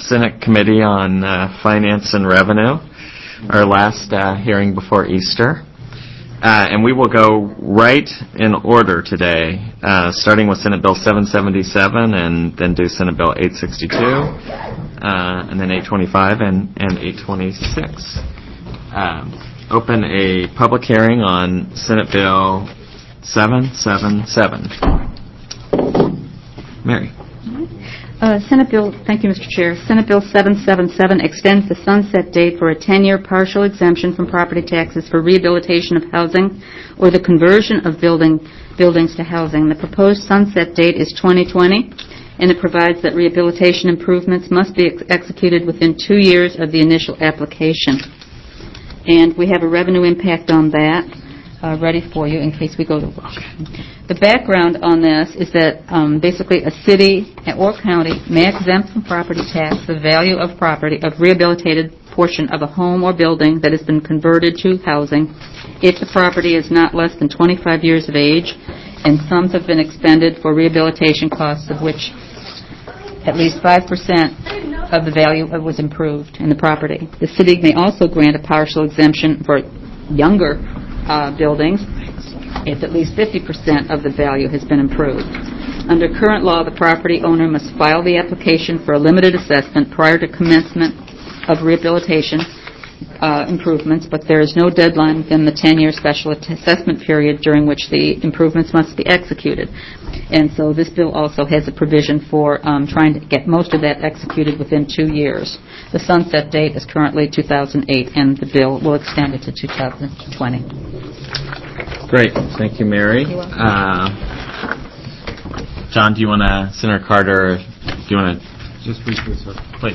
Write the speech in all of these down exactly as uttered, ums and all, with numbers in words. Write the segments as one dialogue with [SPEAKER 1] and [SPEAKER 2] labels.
[SPEAKER 1] Senate Committee on uh, Finance and Revenue, our last uh, hearing before Easter. Uh, and we will go right in order today, uh, starting with Senate Bill seven seventy-seven and then do Senate Bill eight sixty-two, uh, and then eight twenty-five and, and eight twenty-six. Um, open a public hearing on Senate Bill seven seventy-seven. Mary.
[SPEAKER 2] Uh, Senate Bill, thank you, Mister Chair. Senate Bill seven seventy-seven extends the sunset date for a ten-year partial exemption from property taxes for rehabilitation of housing or the conversion of building buildings to housing. The proposed sunset date is twenty twenty, and it provides that rehabilitation improvements must be ex- executed within two years of the initial application. And we have a revenue impact on that uh, ready for you in case we go to work. The background on this is that um, basically a city or county may exempt from property tax the value of property of rehabilitated portion of a home or building that has been converted to housing if the property is not less than twenty-five years of age and sums have been expended for rehabilitation costs of which at least five percent of the value was improved in the property. The city may also grant a partial exemption for younger uh, buildings if at least fifty percent of the value has been improved. Under current law, the property owner must file the application for a limited assessment prior to commencement of rehabilitation uh, improvements, but there is no deadline within the ten-year special assessment period during which the improvements must be executed. And so this bill also has a provision for um, trying to get most of that executed within two years. The sunset date is currently two thousand eight, and the bill will extend it to two thousand twenty.
[SPEAKER 1] Great. Thank you, Mary. Uh, John, do you want to, Senator Carter, do you want to?
[SPEAKER 3] Just briefly, sir.
[SPEAKER 1] Please.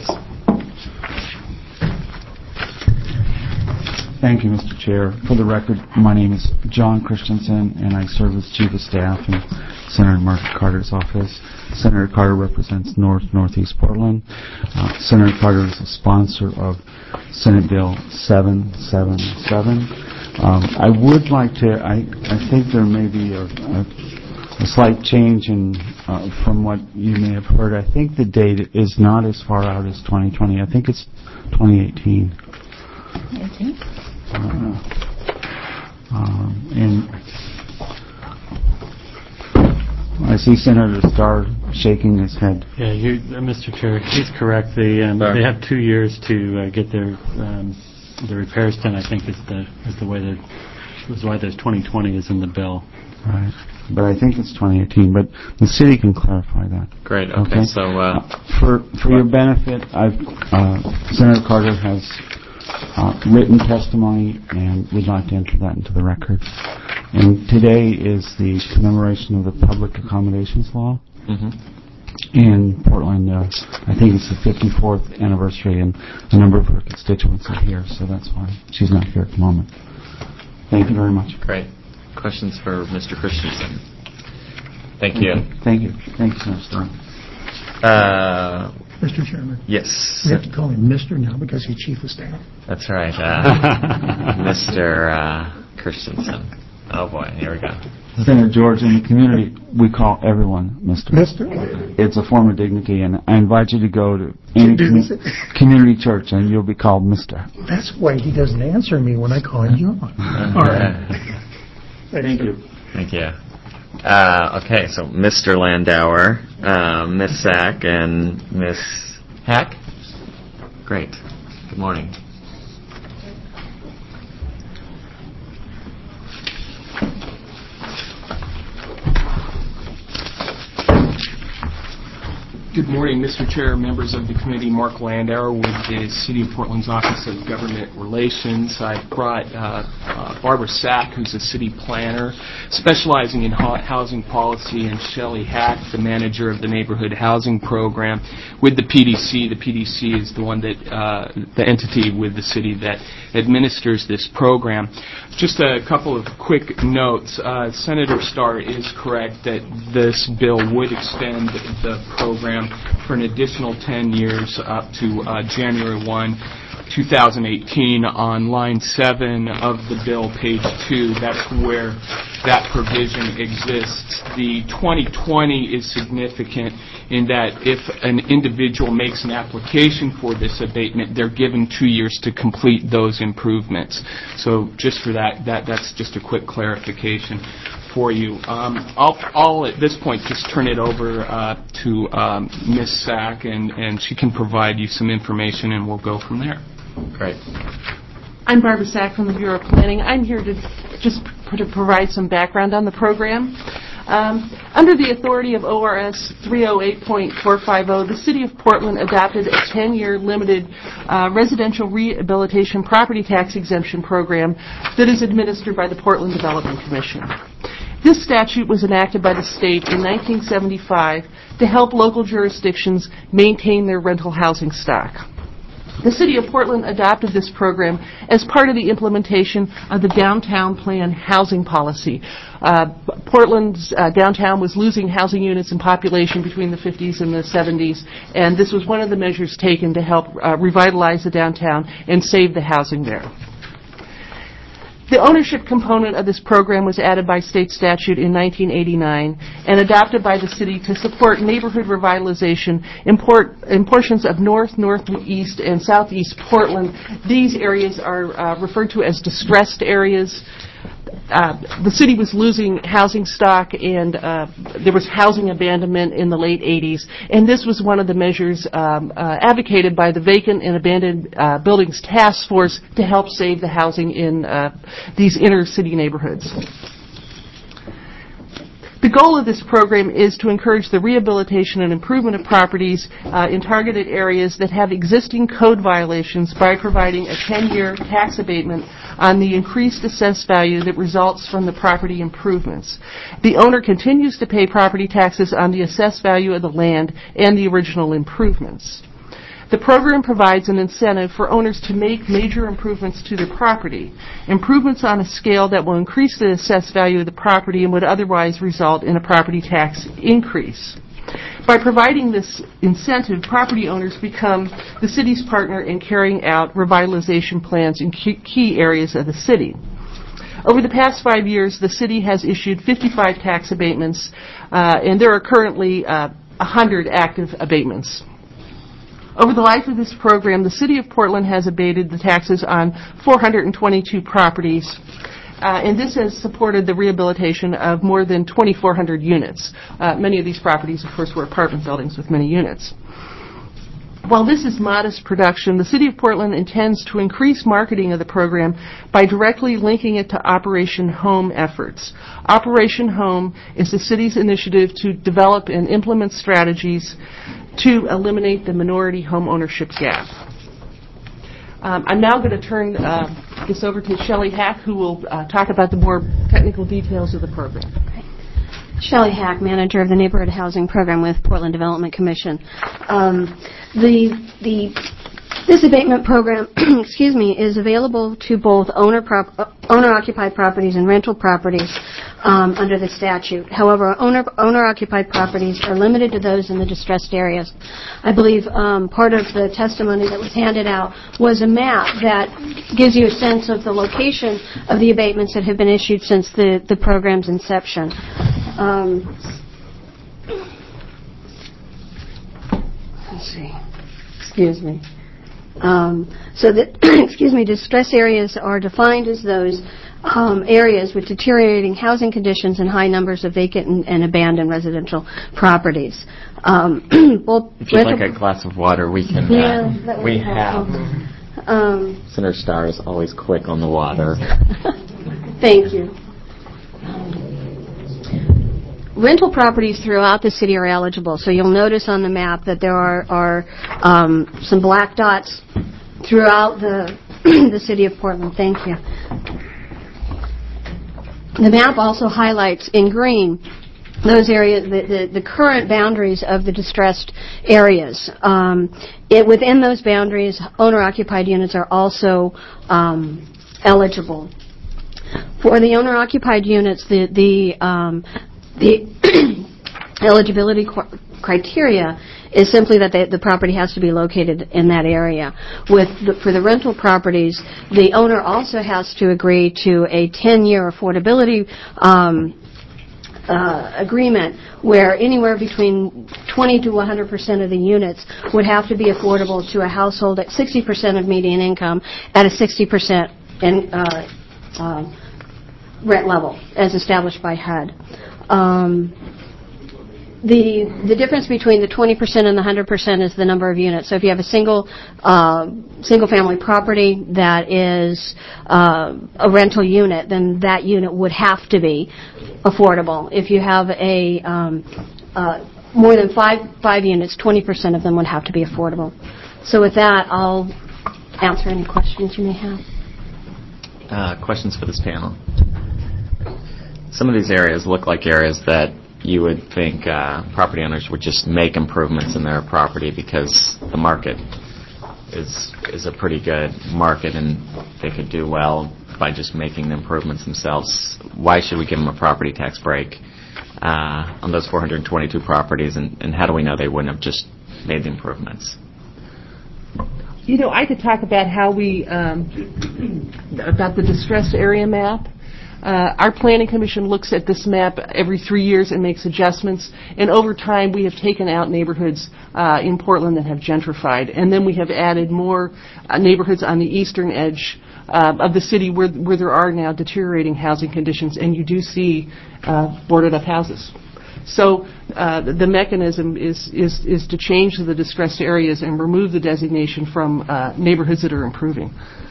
[SPEAKER 3] Thank you, Mister Chair. For the record, my name is John Christensen, and I serve as Chief of Staff in Senator Mark Carter's office. Senator Carter represents North Northeast Portland. Uh, Senator Carter is a sponsor of Senate Bill seven seventy-seven. Um, I would like to, I, I think there may be a, a, a slight change in uh, from what you may have heard. I think the date is not as far out as twenty twenty. I think it's twenty eighteen.
[SPEAKER 2] eighteen?
[SPEAKER 3] Uh, um, and I see Senator Starr shaking his head.
[SPEAKER 4] Yeah, you, uh, Mister Chair, he's correct. They um, they have two years to uh, get their um, the repairs done. I think is the is the way that is why there's twenty twenty is in the bill.
[SPEAKER 3] Right, but I think it's twenty eighteen. But the city can clarify that.
[SPEAKER 1] Great. Okay. okay. So uh,
[SPEAKER 3] uh, for for your benefit, I've uh, Senator Carter has uh, written testimony, and we'd like to enter that into the record. And today is the commemoration of the Public Accommodations Law.
[SPEAKER 1] Mm-hmm.
[SPEAKER 3] In Portland, uh, I think it's the fifty-fourth anniversary, and a number of her constituents are here, so that's why she's not here at the moment. Thank you very much.
[SPEAKER 1] Great. Questions for Mister Christensen? Thank, Thank you.
[SPEAKER 3] you. Thank you. Thank you, Senator Starr.
[SPEAKER 1] Uh,
[SPEAKER 5] Mister Chairman.
[SPEAKER 1] yes.
[SPEAKER 5] We have to call him Mister now because he's Chief of Staff.
[SPEAKER 1] That's right. Uh, Mister Uh, Christensen. Oh, boy. Here we go.
[SPEAKER 3] Senator George, in the community, we call everyone Mister
[SPEAKER 5] Mister
[SPEAKER 3] It's a form of dignity, and I invite you to go to any commu- community church, and you'll be called Mister
[SPEAKER 5] That's why he doesn't answer me when I call him John. All right.
[SPEAKER 3] Thank you.
[SPEAKER 1] Thank you. Uh, okay, so Mister Landauer, uh, Miss Sack, and Miss Hack. Great. Good morning.
[SPEAKER 6] Good morning, Mister Chair, members of the committee. Mark Landauer with the City of Portland's Office of Government Relations. I've brought uh, uh, Barbara Sack, who's a city planner specializing in ha- housing policy, and Shelley Hack, the manager of the Neighborhood Housing Program, with the P D C. The P D C is the one that uh, the entity with the city that administers this program. Just a couple of quick notes. Uh, Senator Starr is correct that this bill would extend the program for an additional ten years up to uh, January first, two thousand eighteen. On line seven of the bill, page two, that's where that provision exists. The twenty twenty is significant in that if an individual makes an application for this abatement, they're given two years to complete those improvements. So just for that, that that's just a quick clarification for you. Um, I'll, I'll at this point just turn it over uh, to um, Miz Sack, and, and she can provide you some information, and we'll go from there.
[SPEAKER 1] Great.
[SPEAKER 7] I'm Barbara Sack from the Bureau of Planning. I'm here to just p- to provide some background on the program. Um, under the authority of O R S three oh eight point four five oh, the City of Portland adopted a ten-year limited uh, residential rehabilitation property tax exemption program that is administered by the Portland Development Commission. This statute was enacted by the state in nineteen seventy-five to help local jurisdictions maintain their rental housing stock. The City of Portland adopted this program as part of the implementation of the Downtown Plan housing policy. Uh, Portland's uh, downtown was losing housing units and population between the fifties and the seventies, and this was one of the measures taken to help uh, revitalize the downtown and save the housing there. The ownership component of this program was added by state statute in nineteen eighty-nine and adopted by the city to support neighborhood revitalization in, port, in portions of North, Northeast, and Southeast Portland. These areas are uh, referred to as distressed areas. Uh, the city was losing housing stock, and uh, there was housing abandonment in the late eighties, and this was one of the measures um, uh, advocated by the Vacant and Abandoned uh, Buildings Task Force to help save the housing in uh, these inner city neighborhoods. The goal of this program is to encourage the rehabilitation and improvement of properties uh, in targeted areas that have existing code violations by providing a ten-year tax abatement on the increased assessed value that results from the property improvements. The owner continues to pay property taxes on the assessed value of the land and the original improvements. The program provides an incentive for owners to make major improvements to their property, improvements on a scale that will increase the assessed value of the property and would otherwise result in a property tax increase. By providing this incentive, property owners become the city's partner in carrying out revitalization plans in key areas of the city. Over the past five years, the city has issued fifty-five tax abatements, uh, and there are currently uh, one hundred active abatements. Over the life of this program, the City of Portland has abated the taxes on four hundred twenty-two properties, uh, and this has supported the rehabilitation of more than twenty-four hundred units. Uh, many of these properties, of course, were apartment buildings with many units. While this is modest production, the City of Portland intends to increase marketing of the program by directly linking it to Operation Home efforts. Operation Home is the city's initiative to develop and implement strategies to eliminate the minority home ownership gap. Um, I'm now going to turn uh, this over to Shelley Hack, who will uh, talk about the more technical details of the program.
[SPEAKER 8] Shelley Hack, manager of the Neighborhood Housing Program with Portland Development Commission. Um, the the this abatement program, excuse me, is available to both owner prop, uh, owner-occupied properties and rental properties um, under the statute. However, owner owner-occupied properties are limited to those in the distressed areas. I believe um, part of the testimony that was handed out was a map that gives you a sense of the location of the abatements that have been issued since the, the program's inception. Um, let's see. Excuse me. Um, so that, excuse me, distress areas are defined as those um, areas with deteriorating housing conditions and high numbers of vacant and, and abandoned residential properties. Um, well,
[SPEAKER 1] if you'd like a glass of water, we can.
[SPEAKER 8] Yeah,
[SPEAKER 1] uh,
[SPEAKER 8] that
[SPEAKER 1] we
[SPEAKER 8] would
[SPEAKER 1] have.
[SPEAKER 8] Um,
[SPEAKER 1] Senator Starr is always quick on the water.
[SPEAKER 8] Thank you. Rental properties throughout the city are eligible, so you'll notice on the map that there are, are um, some black dots throughout the the city of Portland. Thank you. The map also highlights in green those areas, the, the, the current boundaries of the distressed areas. Um, it, within those boundaries, owner-occupied units are also um, eligible. For the owner-occupied units, the the um, The eligibility qu- criteria is simply that they, the property has to be located in that area. With the, for the rental properties, the owner also has to agree to a ten-year affordability um, uh, agreement where anywhere between twenty to one hundred percent of the units would have to be affordable to a household at sixty percent of median income at a sixty percent in, uh, uh, rent level as established by H U D. Um, The the difference between the twenty percent and the one hundred percent is the number of units. So if you have a single uh, single family property that is uh, a rental unit, then that unit would have to be affordable. If you have a um, uh, more than five five units, twenty percent of them would have to be affordable. So with that, I'll answer any questions you may have.
[SPEAKER 1] Uh, questions for this panel? Some of these areas look like areas that you would think uh, property owners would just make improvements in their property because the market is is a pretty good market and they could do well by just making the improvements themselves. Why should we give them a property tax break uh, on those four hundred twenty-two properties, and, and how do we know they wouldn't have just made the improvements?
[SPEAKER 7] You know, I could talk about how we, um, about the distressed area map. Uh, our Planning Commission looks at this map every three years and makes adjustments. And over time, we have taken out neighborhoods uh, in Portland that have gentrified. And then we have added more uh, neighborhoods on the eastern edge uh, of the city where, where there are now deteriorating housing conditions. And you do see uh, boarded up houses. So uh, the, the mechanism is, is, is to change the distressed areas and remove the designation from uh, neighborhoods that are improving.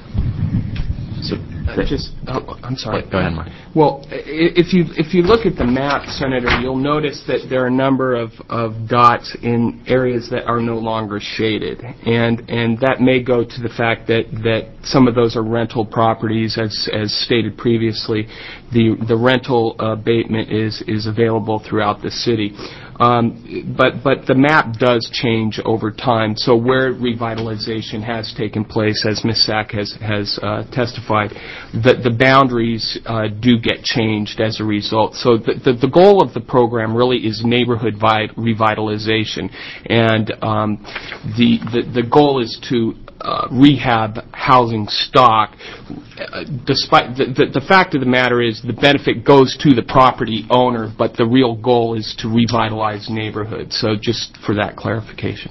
[SPEAKER 6] So uh, just, oh, I'm sorry.
[SPEAKER 1] Go ahead, Mark.
[SPEAKER 6] Well, if you if you look at the map, Senator, you'll notice that there are a number of, of dots in areas that are no longer shaded, and and that may go to the fact that, that some of those are rental properties, as as stated previously. The the rental abatement is is available throughout the city. Um, but but the map does change over time. So where revitalization has taken place, as Miz Sack has has uh, testified, the the boundaries uh, do get changed as a result. So the, the the goal of the program really is neighborhood vi- revitalization, and um, the, the the goal is to Uh, rehab housing stock. Uh, despite the, the, the fact of the matter is the benefit goes to the property owner, but the real goal is to revitalize neighborhoods. So just for that clarification.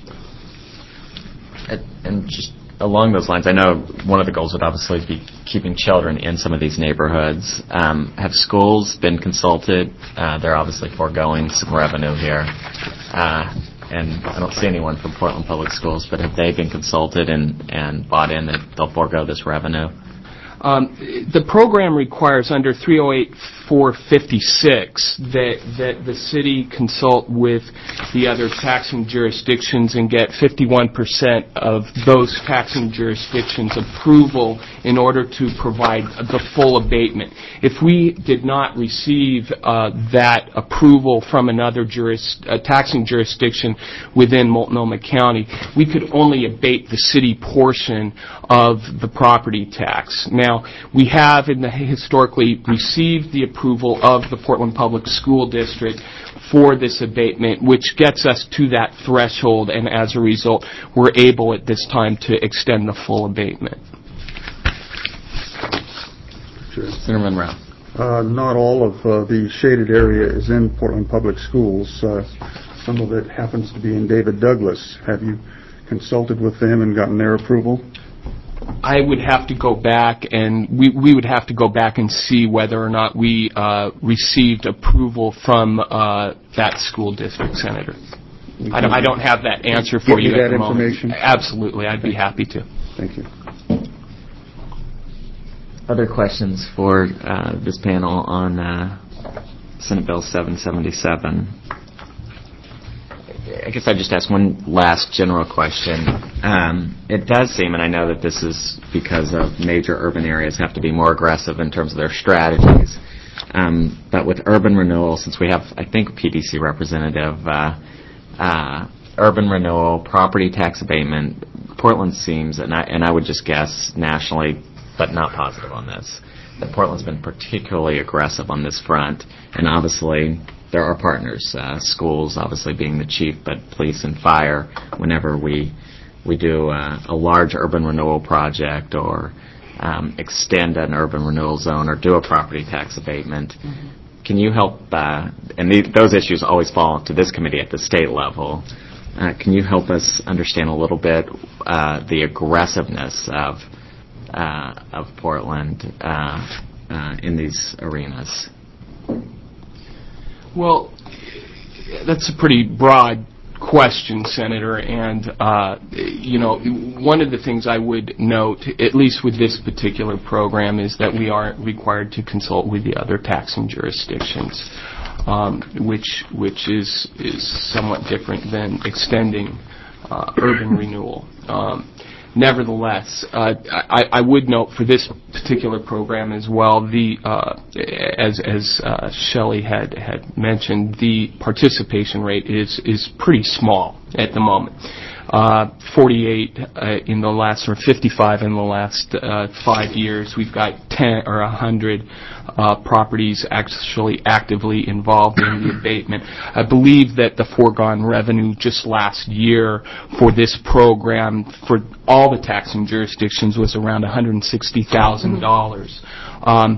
[SPEAKER 1] And, and just along those lines, I know one of the goals would obviously be keeping children in some of these neighborhoods. Um, have schools been consulted? Uh, they're obviously foregoing some revenue here. Uh, And I don't see anyone from Portland Public Schools, but have they been consulted and, and bought in that they'll forego this revenue?
[SPEAKER 6] Um, the program requires under three oh eight four fifty-six that that the city consult with the other taxing jurisdictions and get fifty-one percent of those taxing jurisdictions' approval in order to provide the full abatement. If we did not receive uh, that approval from another juris, uh, taxing jurisdiction within Multnomah County, we could only abate the city portion of the property tax. Now, we have in the historically received the approval of the Portland Public School District for this abatement, which gets us to that threshold, and as a result, we're able at this time to extend the full abatement.
[SPEAKER 9] Sure.
[SPEAKER 1] Senator Monroe.
[SPEAKER 9] Uh, not all of uh, the shaded area is in Portland Public Schools. Uh, some of it happens to be in David Douglas. Have you consulted with them and gotten their approval?
[SPEAKER 6] I would have to go back, and we, we would have to go back and see whether or not we uh, received approval from uh, that school district, Senator. I don't, I don't have that answer for you,
[SPEAKER 9] you
[SPEAKER 6] at
[SPEAKER 9] that
[SPEAKER 6] the moment.
[SPEAKER 9] information?
[SPEAKER 6] Absolutely, I'd be happy to.
[SPEAKER 9] Thank you.
[SPEAKER 1] Other questions for uh, this panel on uh, Senate Bill seven seventy-seven? I guess I'd just ask one last general question. Um, it does seem, and I know that this is because of major urban areas have to be more aggressive in terms of their strategies, um, but with urban renewal, since we have, I think, P D C representative, uh, uh, urban renewal, property tax abatement, Portland seems, and I, and I would just guess nationally, but not positive on this, that Portland's been particularly aggressive on this front, and obviously there are partners, uh, schools obviously being the chief, but police and fire, whenever we we do uh, a large urban renewal project or um, extend an urban renewal zone or do a property tax abatement, mm-hmm. can you help, uh, and the, those issues always fall to this committee at the state level, uh, can you help us understand a little bit uh, the aggressiveness of uh, of Portland uh, uh, in these arenas?
[SPEAKER 6] Well, that's a pretty broad question, Senator, and uh, you know, one of the things I would note, at least with this particular program, is that we are required to consult with the other taxing jurisdictions, um, which which is is somewhat different than extending uh, urban renewal. Um, Nevertheless, uh, I, I would note for this particular program as well, the uh, as as uh, Shelley had had mentioned, the participation rate is is pretty small at the moment. Uh, forty-eight uh, in the last, or fifty-five in the last uh, five years. We've got ten or a hundred uh, properties actually actively involved in the abatement. I believe that the foregone revenue just last year for this program for all the taxing jurisdictions was around one hundred sixty thousand dollars. Um,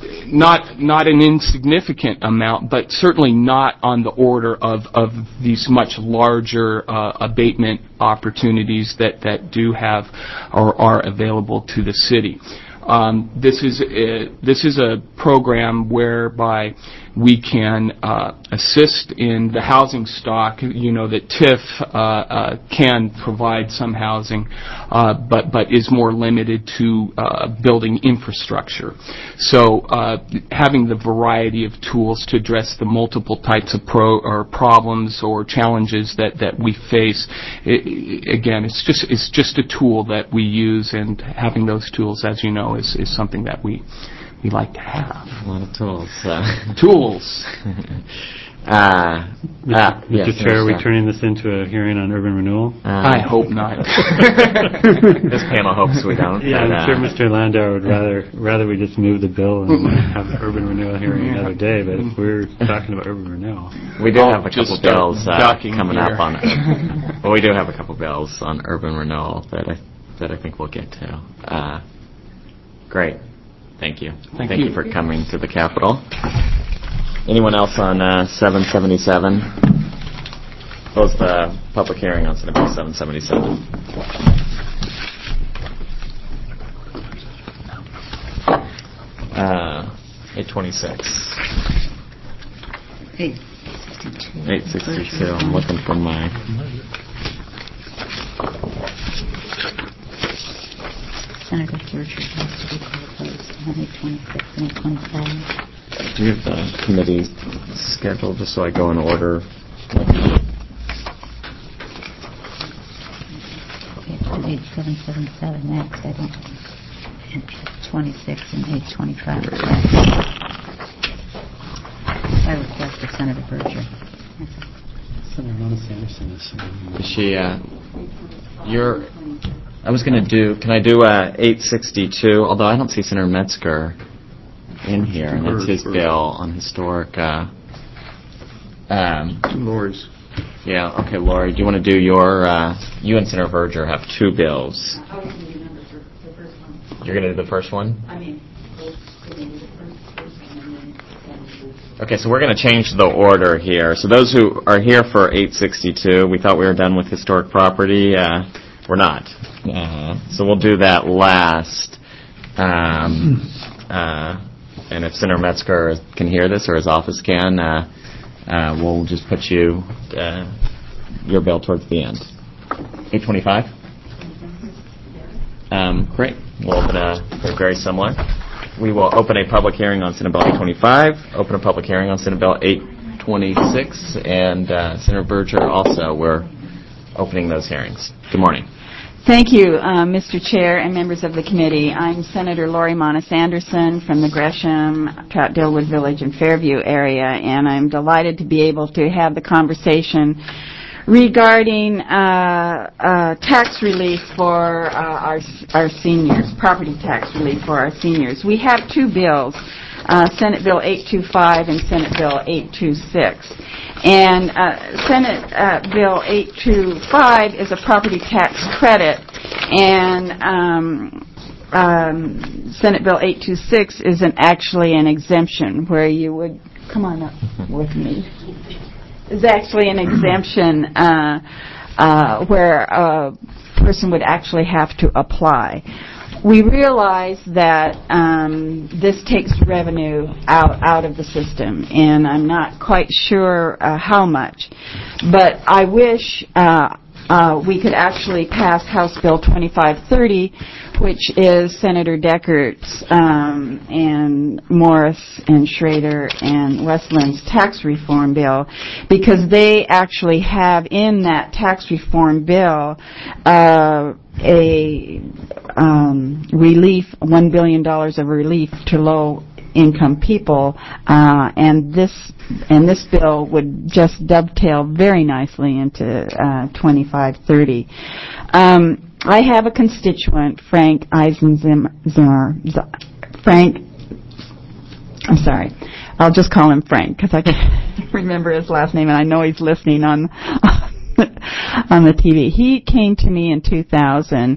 [SPEAKER 6] Not not an insignificant amount, but certainly not on the order of, of these much larger uh, abatement opportunities that, that do have or are available to the city. Um, this is a, this is a program whereby we can uh, assist in the housing stock. You know that T I F uh, uh, can provide some housing, uh, but but is more limited to uh, building infrastructure. So uh, having the variety of tools to address the multiple types of pro or problems or challenges that, that we face, it, again, it's just it's just a tool that we use, and having those tools, as you know, is, is something that we. We like to have
[SPEAKER 1] a lot of tools. Uh,
[SPEAKER 6] tools.
[SPEAKER 1] uh, uh,
[SPEAKER 4] Mister
[SPEAKER 1] yes,
[SPEAKER 4] Chair, are we
[SPEAKER 1] yes,
[SPEAKER 4] turning this into a hearing on urban renewal?
[SPEAKER 1] Uh,
[SPEAKER 6] I hope not.
[SPEAKER 1] This panel hopes we don't.
[SPEAKER 4] Yeah,
[SPEAKER 1] but,
[SPEAKER 4] I'm
[SPEAKER 1] uh,
[SPEAKER 4] sure Mister Landauer would rather rather we just move the bill and have the urban renewal hearing another day. But if we're talking about urban renewal,
[SPEAKER 1] we do
[SPEAKER 6] I'll
[SPEAKER 1] have a couple
[SPEAKER 6] just start
[SPEAKER 1] bills uh, coming
[SPEAKER 6] here.
[SPEAKER 1] up on. Well, we do have a couple bills on urban renewal that I that I think we'll get to. Uh, great. Thank you.
[SPEAKER 6] Thank,
[SPEAKER 1] Thank
[SPEAKER 6] you.
[SPEAKER 1] you for coming to the Capitol. Anyone else on uh, seven seventy-seven? Close the public hearing on Senate Bill seven seventy-seven. Uh, eight twenty-six.
[SPEAKER 2] eight sixty-two.
[SPEAKER 1] eight sixty-two. I'm looking for my...
[SPEAKER 2] Senator Berger has to be closed on eight twenty-six and eight twenty-seven.
[SPEAKER 1] Do you have the committee schedule just so I go in order?
[SPEAKER 2] We have to do eight seven seven seven next, I think. And twenty-six and eight twenty-five. I request of Senator Berger.
[SPEAKER 4] Senator Mona Sanderson is.
[SPEAKER 1] Is she, uh, you're, I was going to do, can I do uh, eight sixty-two, although I don't see Senator Metzger in here, and that's his bill on historic, uh, um,
[SPEAKER 9] Lori's.
[SPEAKER 1] yeah, okay, Lori, do you want to do your, uh, you and Senator Berger have two bills.
[SPEAKER 2] I was going to do number for the first one.
[SPEAKER 1] You're going to do the first one?
[SPEAKER 2] I mean, the first one and then...
[SPEAKER 1] Okay, so we're going to change the order here. So those who are here for eight sixty-two, we thought we were done with historic property. Uh, we're not. Uh, so we'll do that last. Um, uh, and if Senator Metzger can hear this, or his office can, uh, uh, we'll just put you uh, your bill towards the end. eight twenty-five? Um, great. We'll open a, they're very similar. We will open a public hearing on Senate Bill eight twenty-five, open a public hearing on Senate Bill eight twenty-six, and uh, Senator Berger also, we're opening those hearings. Good morning.
[SPEAKER 10] Thank you, uh, Mister Chair and members of the committee. I'm Senator Lori Monis Anderson from the Gresham, Trout-Dillwood Village, and Fairview area, and I'm delighted to be able to have the conversation regarding uh, uh, tax relief for uh, our our seniors, property tax relief for our seniors. We have two bills, uh, Senate Bill eight twenty-five and Senate Bill eight twenty-six. And uh, Senate uh, Bill eight twenty-five is a property tax credit, and um, um, Senate Bill eight twenty-six is an actually an exemption where you would come on up with me. Is actually an exemption uh, uh, where a person would actually have to apply. We realize that um, this takes revenue out out of the system, and I'm not quite sure uh, how much. But I wish uh, uh, we could actually pass House Bill twenty-five thirty, which is Senator Deckert's um, and Morris and Schrader and Westland's tax reform bill, because they actually have in that tax reform bill uh, a um, relief, one billion dollars of relief to low-income people, uh, and this and this bill would just dovetail very nicely into uh, twenty-five thirty. Um, I have a constituent, Frank Eisenzimmer. Frank, I'm sorry, I'll just call him Frank because I can remember his last name, and I know he's listening on on the T V. He came to me in two thousand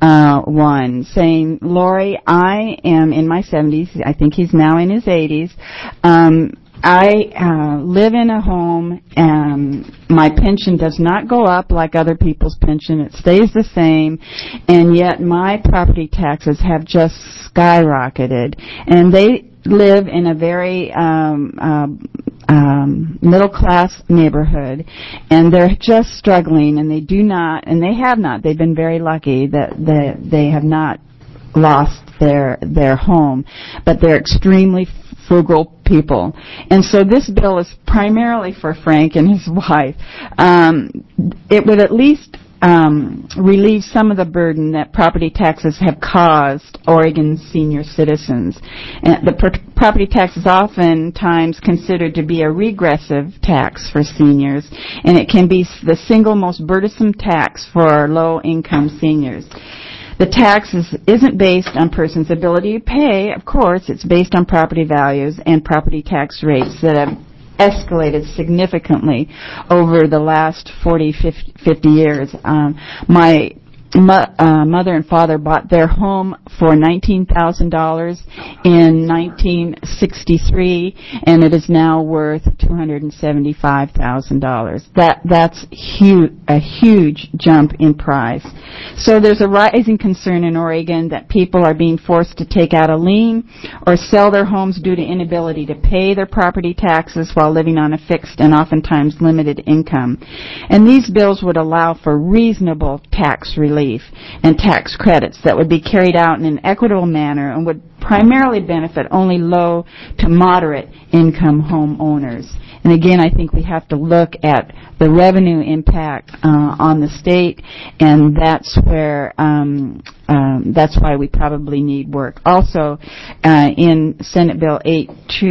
[SPEAKER 10] one saying, Lori, I am in my seventies. I think he's now in his eighties. Um, I uh, live in a home, and my pension does not go up like other people's pension. It stays the same, and yet my property taxes have just skyrocketed. And they live in a very um, uh, um, middle-class neighborhood, and they're just struggling, and they do not, and they have not. They've been very lucky that they, they have not lost their their home, but they're extremely frugal people. And so this bill is primarily for Frank and his wife. Um, it would at least um, relieve some of the burden that property taxes have caused Oregon senior citizens. And the pr- property tax is oftentimes considered to be a regressive tax for seniors, and it can be the single most burdensome tax for low-income seniors. The tax is, isn't based on person's ability to pay. Of course, it's based on property values and property tax rates that have escalated significantly over the last forty, fifty years. Um, my mo- uh, mother and father bought their home for nineteen thousand dollars in nineteen sixty-three, and it is now worth two hundred seventy-five thousand dollars. That that's huge, a huge jump in price. So there's a rising concern in Oregon that people are being forced to take out a lien or sell their homes due to inability to pay their property taxes while living on a fixed and oftentimes limited income. And these bills would allow for reasonable tax relief and tax credits that would be carried out in an equitable manner and would primarily benefit only low to moderate income homeowners. And again, I think we have to look at the revenue impact uh, on the state, and that's where um, um, that's why we probably need work. Also, uh, in Senate Bill eight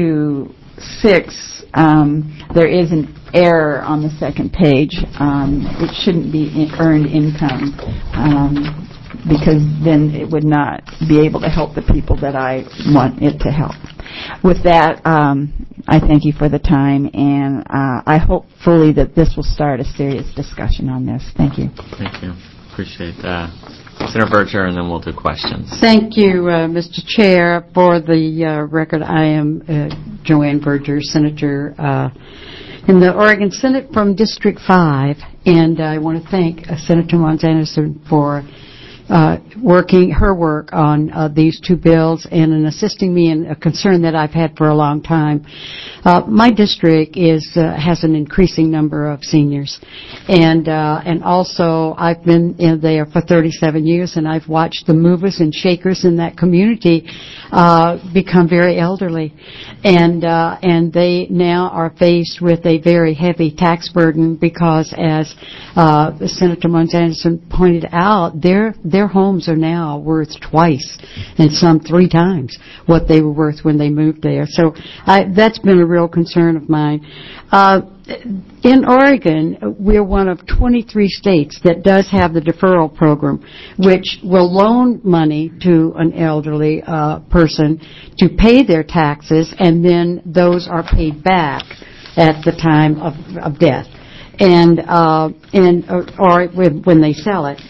[SPEAKER 10] twenty-six, um, there is an error on the second page. Um, it shouldn't be in earned income. Um, because then it would not be able to help the people that I want it to help. With that, um, I thank you for the time, and uh, I hope fully that this will start a serious discussion on this. Thank you.
[SPEAKER 1] Thank you. Appreciate that. Senator Berger, and then we'll do questions.
[SPEAKER 11] Thank you, uh, Mister Chair. For the uh, record, I am uh, Joanne Berger, Senator uh, in the Oregon Senate from District five, and I want to thank uh, Senator Mons Anderson for Uh, working her work on uh, these two bills and in assisting me in a concern that I've had for a long time. Uh, my district is uh, has an increasing number of seniors, and uh, and also I've been in there for thirty-seven years, and I've watched the movers and shakers in that community uh, become very elderly, and uh, and they now are faced with a very heavy tax burden because, as uh, Senator Mons Anderson pointed out, their their homes are now worth twice and some three times what they were worth when they moved there. So I, that's been a real concern of mine. Uh, in Oregon, we're one of twenty-three states that does have the deferral program, which will loan money to an elderly uh, person to pay their taxes, and then those are paid back at the time of, of death. And uh, and or, or when they sell it.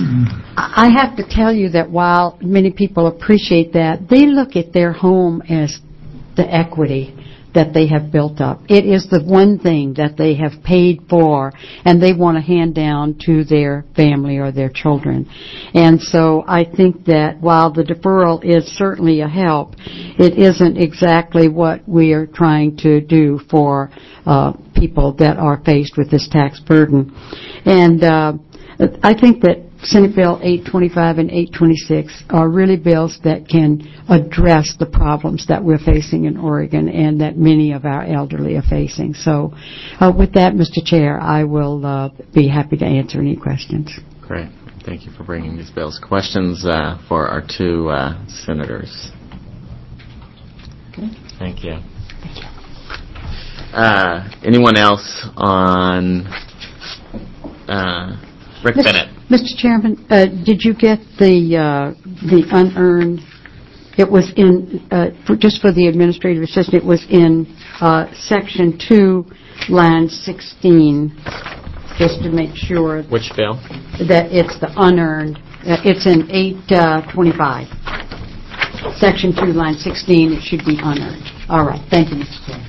[SPEAKER 11] I have to tell you that while many people appreciate that, they look at their home as the equity that they have built up. It is the one thing that they have paid for and they want to hand down to their family or their children. And so I think that while the deferral is certainly a help, it isn't exactly what we are trying to do for uh, people that are faced with this tax burden. And uh, I think that Senate Bill eight twenty-five and eight twenty-six are really bills that can address the problems that we're facing in Oregon and that many of our elderly are facing. So uh, with that, Mister Chair, I will uh, be happy to answer any questions.
[SPEAKER 1] Great. Thank you for bringing these bills. Questions uh, for our two uh, senators? Okay. Thank you.
[SPEAKER 11] Thank you.
[SPEAKER 1] Uh, anyone else on uh, Rick
[SPEAKER 11] Mister
[SPEAKER 1] Bennett?
[SPEAKER 11] Mister Chairman, uh, did you get the uh, the unearned? It was in uh, for, just for the administrative assistant. It was in uh, section two, line sixteen, just to make sure.
[SPEAKER 1] Which bill?
[SPEAKER 11] That it's the unearned. Uh, it's in eight twenty-five, section two, line sixteen. It should be unearned. All right. Thank you, Mister Chair.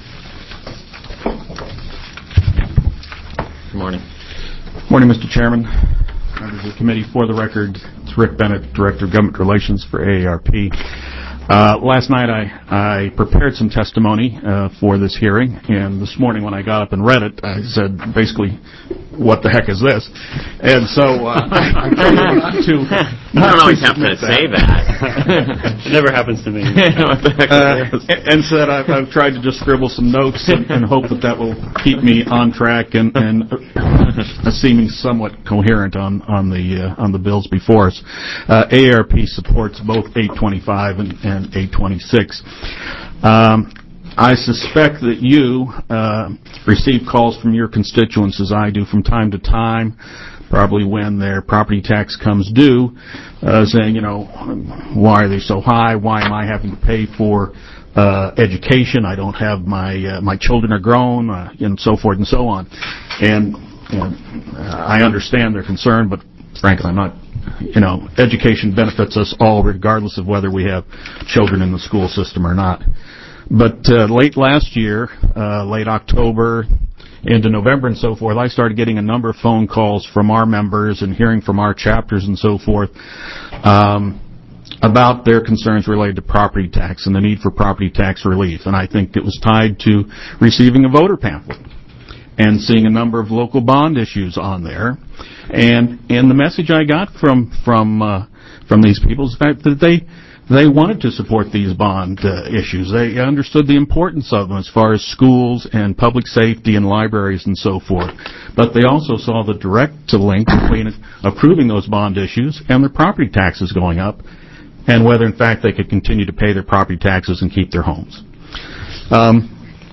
[SPEAKER 1] Good morning.
[SPEAKER 12] Morning, Mister Chairman. Members of the committee, for the record, it's Rick Bennett, Director of Government Relations for A A R P. Uh, last night I, I prepared some testimony uh, for this hearing, and this morning when I got up and read it, I said basically, what the heck is this? And so uh, I tried to...
[SPEAKER 1] You don't always have to say that.
[SPEAKER 4] It never happens to me.
[SPEAKER 12] What the heck uh, is this? And said I've, I've tried to just scribble some notes and, and hope that that will keep me on track and, and uh, seeming somewhat coherent on, on, the, uh, on the bills before us. Uh, A A R P supports both eight twenty-five and, and eight twenty-six. Um, I suspect that you uh, receive calls from your constituents, as I do from time to time, probably when their property tax comes due, uh, saying, you know, why are they so high? Why am I having to pay for uh, education? I don't have my uh, my children are grown, uh, and so forth and so on. And, and uh, I understand their concern, but frankly, I'm not. You know, education benefits us all regardless of whether we have children in the school system or not. But uh, late last year, uh, late October into November and so forth, I started getting a number of phone calls from our members and hearing from our chapters and so forth um, about their concerns related to property tax and the need for property tax relief. And I think it was tied to receiving a voter pamphlet and seeing a number of local bond issues on there. And and the message I got from from uh, from these people is that they they wanted to support these bond uh, issues. They understood the importance of them as far as schools and public safety and libraries and so forth. But they also saw the direct link between approving those bond issues and their property taxes going up, and whether in fact they could continue to pay their property taxes and keep their homes. Um,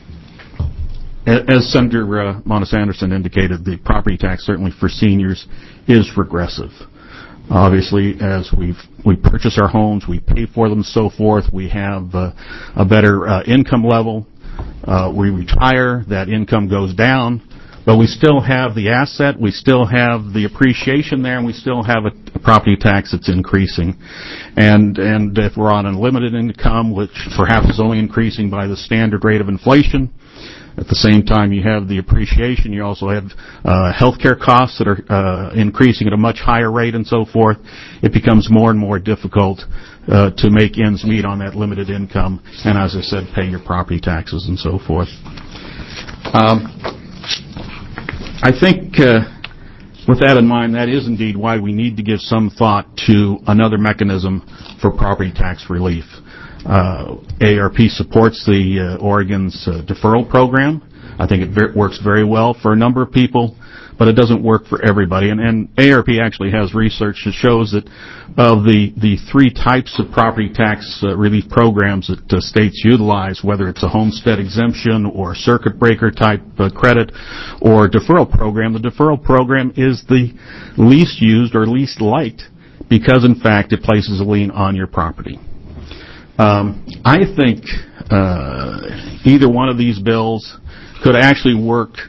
[SPEAKER 12] As Senator uh, Monis-Anderson indicated, the property tax certainly for seniors is regressive. Obviously, as we we purchase our homes, we pay for them and so forth, we have uh, a better uh, income level. Uh, we retire, that income goes down, but we still have the asset, we still have the appreciation there, and we still have a, a property tax that's increasing. And and if we're on unlimited income, which perhaps is only increasing by the standard rate of inflation, at the same time you have the appreciation, you also have uh, health care costs that are uh, increasing at a much higher rate and so forth. It becomes more and more difficult uh, to make ends meet on that limited income, and as I said, pay your property taxes and so forth. Um, I think uh, with that in mind, that is indeed why we need to give some thought to another mechanism for property tax relief. Uh, A A R P supports the uh, Oregon's uh, deferral program. I think it ver- works very well for a number of people, but it doesn't work for everybody. And, and A A R P actually has research that shows that of the, the three types of property tax uh, relief programs that uh, states utilize, whether it's a homestead exemption or circuit breaker type uh, credit or deferral program, the deferral program is the least used or least liked because, in fact, it places a lien on your property. Um, I think uh, either one of these bills could actually work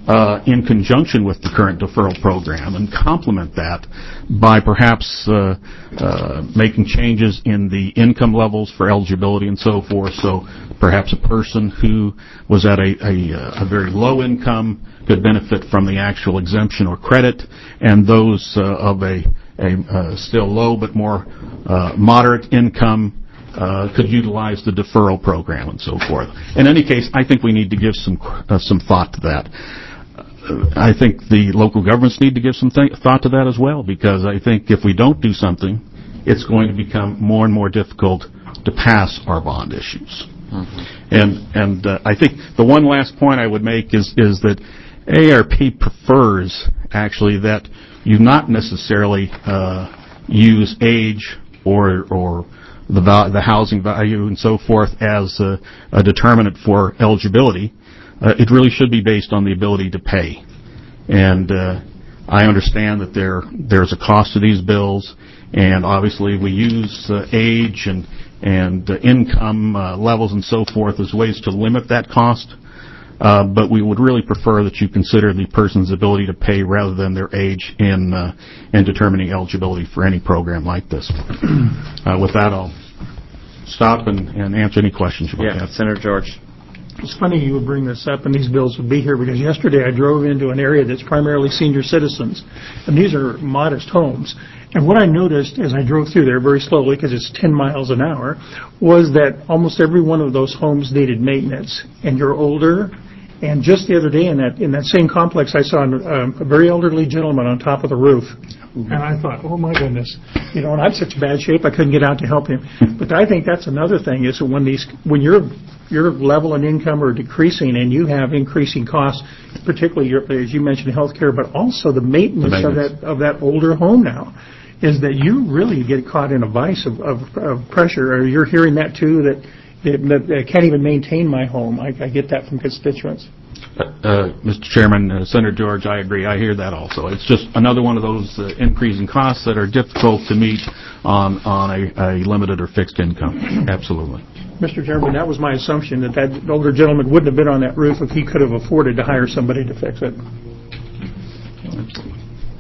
[SPEAKER 12] uh, in conjunction with the current deferral program and complement that by perhaps uh, uh, making changes in the income levels for eligibility and so forth. So perhaps a person who was at a, a, a very low income could benefit from the actual exemption or credit, and those uh, of a, a uh, still low but more uh, moderate income Uh, could utilize the deferral program and so forth. In any case, I think we need to give some uh, some thought to that. Uh, I think the local governments need to give some th- thought to that as well, because I think if we don't do something, it's going to become more and more difficult to pass our bond issues. Mm-hmm. And and uh, I think the one last point I would make is is that A R P prefers actually that you not necessarily uh, use age or or the val- the housing value and so forth as a, a determinant for eligibility. Uh, it really should be based on the ability to pay. And uh, I understand that there there's a cost to these bills, and obviously we use uh, age and and uh, income uh, levels and so forth as ways to limit that cost. Uh, but we would really prefer that you consider the person's ability to pay rather than their age in uh, in determining eligibility for any program like this. Uh, with that, I'll stop and, and answer any questions you might
[SPEAKER 1] yeah,
[SPEAKER 12] have.
[SPEAKER 1] Senator George.
[SPEAKER 5] It's funny you would bring this up and these bills would be here, because yesterday I drove into an area that's primarily senior citizens, and these are modest homes. And what I noticed as I drove through there very slowly, because it's ten miles an hour, was that almost every one of those homes needed maintenance. And you're older. And just the other day in that in that same complex, I saw a, a very elderly gentleman on top of the roof. And I thought, oh, my goodness. You know, and I'm in such bad shape, I couldn't get out to help him. But I think that's another thing, is that when these, when your your level in income are decreasing and you have increasing costs, particularly, your, as you mentioned, health care, but also the maintenance, the maintenance of that of that older home now, is that you really get caught in a vice of, of, of pressure. Or you're hearing that, too, that that I can't even maintain my home. I, I get that from constituents.
[SPEAKER 12] Uh, uh, Mister Chairman, uh, Senator George, I agree. I hear that also. It's just another one of those uh, increasing costs that are difficult to meet on on a, a limited or fixed income. Absolutely.
[SPEAKER 5] Mister Chairman, that was my assumption, that that older gentleman wouldn't have been on that roof if he could have afforded to hire somebody to fix it.
[SPEAKER 12] Absolutely.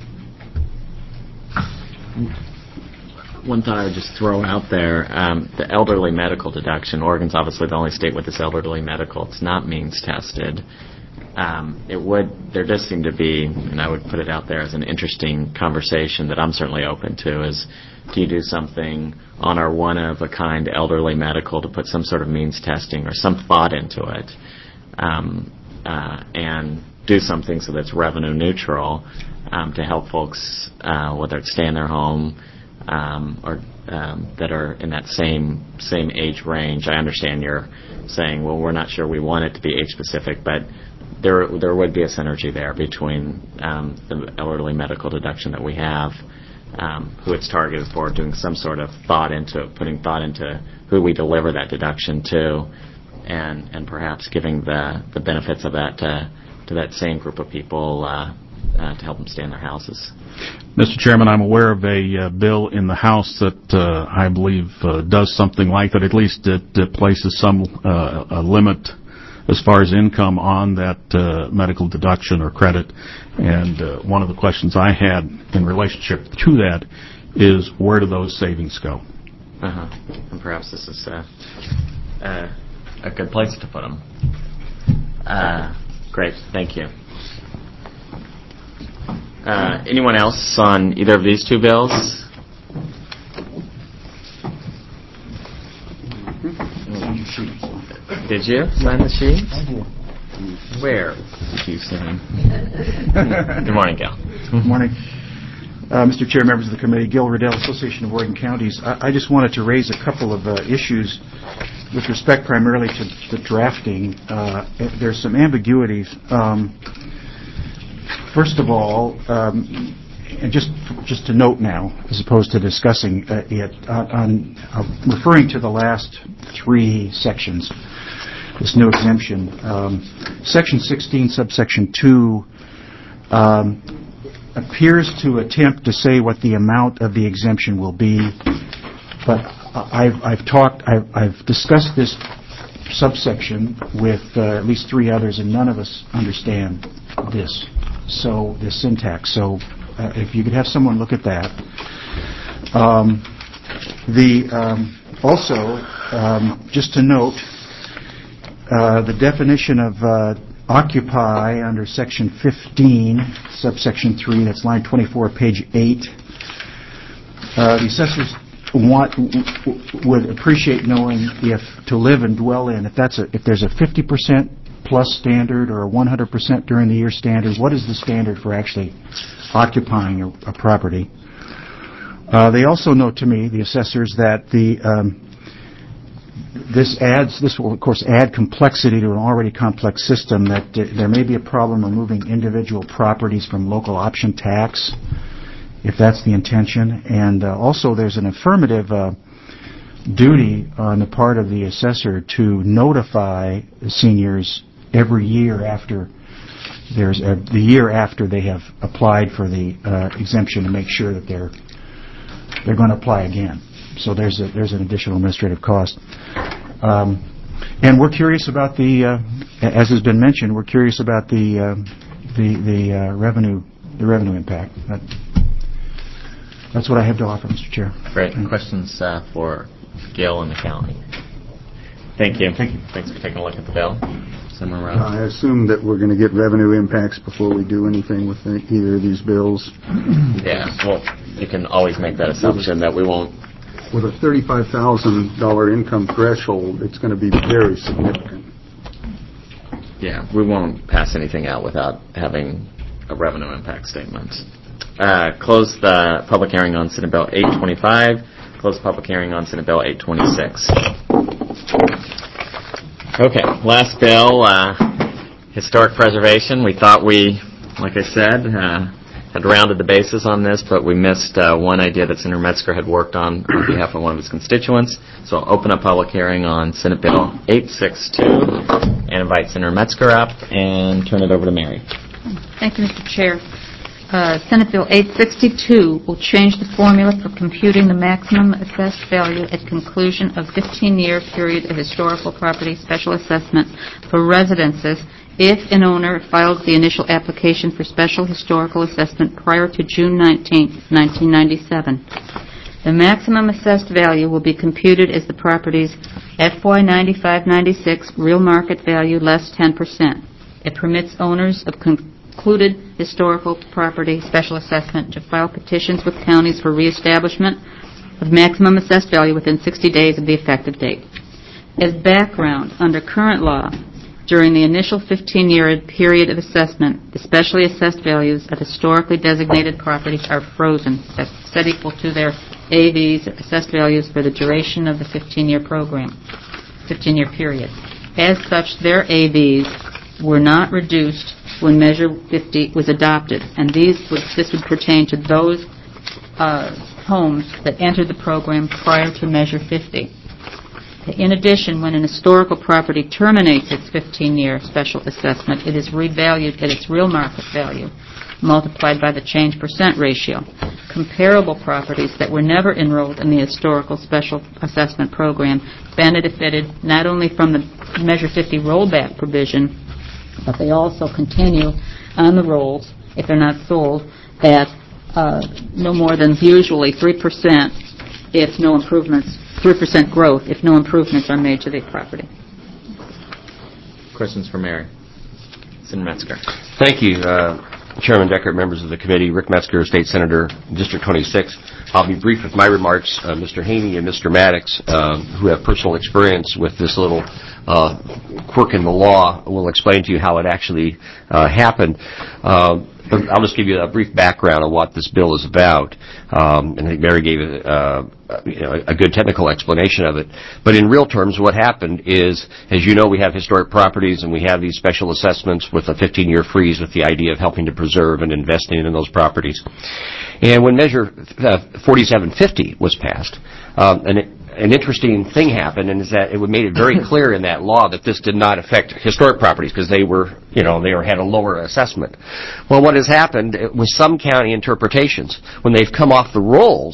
[SPEAKER 1] One thought I would just throw out there, um, the elderly medical deduction. Oregon's obviously the only state with this elderly medical. It's not means tested. Um, it would, there does seem to be, and I would put it out there as an interesting conversation that I'm certainly open to, is do you do something on our one-of-a-kind elderly medical to put some sort of means testing or some thought into it, um, uh, and do something so that's revenue neutral um, to help folks, uh, whether it's stay in their home, Um, or um, that are in that same same age range. I understand you're saying, well, we're not sure we want it to be age specific, but there there would be a synergy there between um, the elderly medical deduction that we have, um, who it's targeted for, doing some sort of thought into putting thought into who we deliver that deduction to, and and perhaps giving the the benefits of that to, to that same group of people uh, uh, to help them stay in their houses.
[SPEAKER 12] Mister Chairman, I'm aware of a uh, bill in the House that uh, I believe uh, does something like that. At least it, it places some uh, a limit as far as income on that uh, medical deduction or credit. And uh, one of the questions I had in relationship to that is, where do those savings go?
[SPEAKER 1] Uh-huh. And perhaps this is uh, uh, a good place to put them. Uh, great. Thank you. Uh, anyone else on either of these two bills? Did you sign the sheet? Where did you sign? Good morning, Gil.
[SPEAKER 13] Good morning. Uh, Mister Chair, members of the committee, Gil Riddell, Association of Oregon Counties. I, I just wanted to raise a couple of uh, issues with respect primarily to the drafting. Uh, there's some ambiguities. Um, First of all, um, and just just to note now, as opposed to discussing uh, it, uh, on uh, referring to the last three sections, this new exemption, um, Section sixteen, subsection two, um, appears to attempt to say what the amount of the exemption will be, but I've I've talked, I've, I've discussed this subsection with uh, at least three others, and none of us understand this, so the syntax. So uh, if you could have someone look at that. Um, the um, also, um, just to note, uh, the definition of uh, occupy under section fifteen, subsection three, that's line twenty-four, page eight. Uh, the assessors want would appreciate knowing if to live and dwell in, if that's a, if there's a fifty percent plus standard or a one hundred percent during the year standard, what is the standard for actually occupying a, a property? Uh, they also note to me, the assessors, that the um, this adds this will of course add complexity to an already complex system. That uh, there may be a problem removing individual properties from local option tax, if that's the intention. And uh, also there's an affirmative uh, duty on the part of the assessor to notify the seniors every year after there's a, the year after they have applied for the uh, exemption, to make sure that they're they're going to apply again. So there's a, there's an additional administrative cost. Um, and we're curious about the, uh, as has been mentioned, we're curious about the uh, the the uh, revenue the revenue impact. That, That's what I have to offer, Mister Chair.
[SPEAKER 1] Great. Questions uh, for Gail and the county? Thank you.
[SPEAKER 13] Thank you.
[SPEAKER 1] Thanks for taking a look at the bill. Somewhere around.
[SPEAKER 9] I assume that we're going to get revenue impacts before we do anything with the, either of these bills.
[SPEAKER 1] Yeah. Well, you can always make that assumption that we won't.
[SPEAKER 9] With a thirty-five thousand dollars income threshold, it's going to be very significant.
[SPEAKER 1] Yeah, we won't pass anything out without having a revenue impact statement. Uh, close the public hearing on Senate Bill eight twenty-five. Close the public hearing on Senate Bill eight twenty-six. Okay, last bill, uh, historic preservation. We thought we, like I said, uh, had rounded the bases on this, but we missed uh, one idea that Senator Metzger had worked on on behalf of one of his constituents. So I'll open up public hearing on Senate Bill eight sixty-two and invite Senator Metzger up and turn it over to Mary.
[SPEAKER 2] Thank you, Mister Chair. Uh, Senate Bill eight sixty-two will change the formula for computing the maximum assessed value at conclusion of fifteen-year period of historical property special assessment for residences if an owner files the initial application for special historical assessment prior to June nineteenth, nineteen ninety-seven. The maximum assessed value will be computed as the property's F Y ninety-five ninety-six real market value less ten percent. It permits owners of con- included historical property special assessment to file petitions with counties for reestablishment of maximum assessed value within sixty days of the effective date. As background, under current law, during the initial fifteen-year period of assessment, the specially assessed values of historically designated properties are frozen, that's set equal to their A Vs, assessed values, for the duration of the fifteen-year program, fifteen-year period. As such, their A Vs were not reduced when Measure fifty was adopted, and these would, this would pertain to those uh, homes that entered the program prior to Measure fifty. In addition, when an historical property terminates its fifteen-year special assessment, it is revalued at its real market value, multiplied by the change percent ratio. Comparable properties that were never enrolled in the historical special assessment program benefited not only from the Measure fifty rollback provision, but they also continue on the rolls, if they're not sold, at uh, no more than usually three percent if no improvements, three percent growth if no improvements are made to the property.
[SPEAKER 1] Questions for Mary? Senator Metzger.
[SPEAKER 14] Thank you, uh, Chairman Decker, members of the committee. Rick Metzger, State Senator, District twenty-six. I'll be brief with my remarks. Uh, Mister Haney and Mister Maddox, uh, who have personal experience with this little uh, quirk in the law, will explain to you how it actually uh, happened. Uh, but I'll just give you a brief background on what this bill is about. Um, and I think Mary gave a, uh, you know, a good technical explanation of it. But in real terms, what happened is, as you know, we have historic properties and we have these special assessments with a fifteen-year freeze with the idea of helping to preserve and investing in those properties. And when Measure uh, forty-seven fifty was passed, um, and it, an interesting thing happened, and is that it made it very clear in that law that this did not affect historic properties because they were, you know, they were, had a lower assessment. Well, what has happened with some county interpretations, when they've come off the rolls,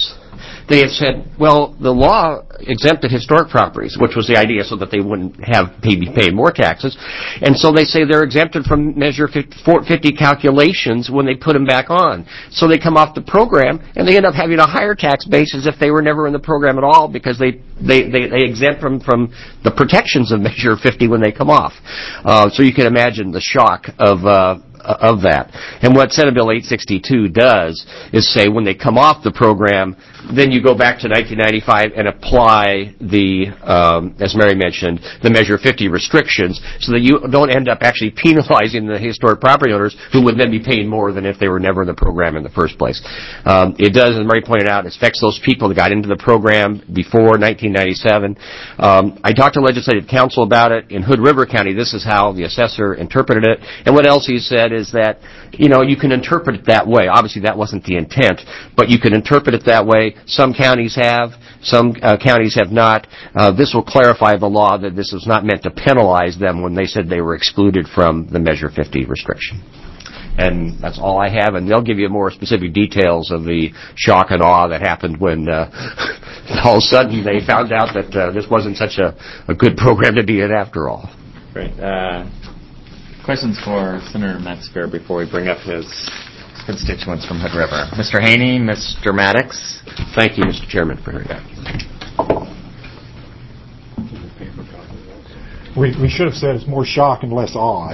[SPEAKER 14] they had said, well, the law exempted historic properties, which was the idea so that they wouldn't have pay, be paying more taxes. And so they say they're exempted from Measure fifty calculations when they put them back on. So they come off the program, and they end up having a higher tax base as if they were never in the program at all, because they, they, they, they exempt them from the protections of Measure fifty when they come off. Uh, so you can imagine the shock of uh, of that. And what Senate Bill eight sixty-two does is say when they come off the program, then you go back to nineteen ninety-five and apply the, um, as Mary mentioned, the Measure fifty restrictions, so that you don't end up actually penalizing the historic property owners who would then be paying more than if they were never in the program in the first place. Um, it does, as Mary pointed out, it affects those people that got into the program before nineteen ninety-seven. Um, I talked to Legislative Counsel about it. In Hood River County, this is how the assessor interpreted it. And what else he said is that, you know, you can interpret it that way. Obviously, that wasn't the intent, but you can interpret it that way. Some counties have, some uh, counties have not. Uh, this will clarify the law that this was not meant to penalize them when they said they were excluded from the Measure fifty restriction. And that's all I have, and they'll give you more specific details of the shock and awe that happened when uh, all of a sudden they found out that uh, this wasn't such a, a good program to be in after all.
[SPEAKER 1] Great. Uh, questions for Senator Metzger before we bring up his constituents from Hood River. Mister Haney, Mister Maddox.
[SPEAKER 14] Thank you, Mister Chairman, for hearing that.
[SPEAKER 15] We, we should have said it's more shock and less awe.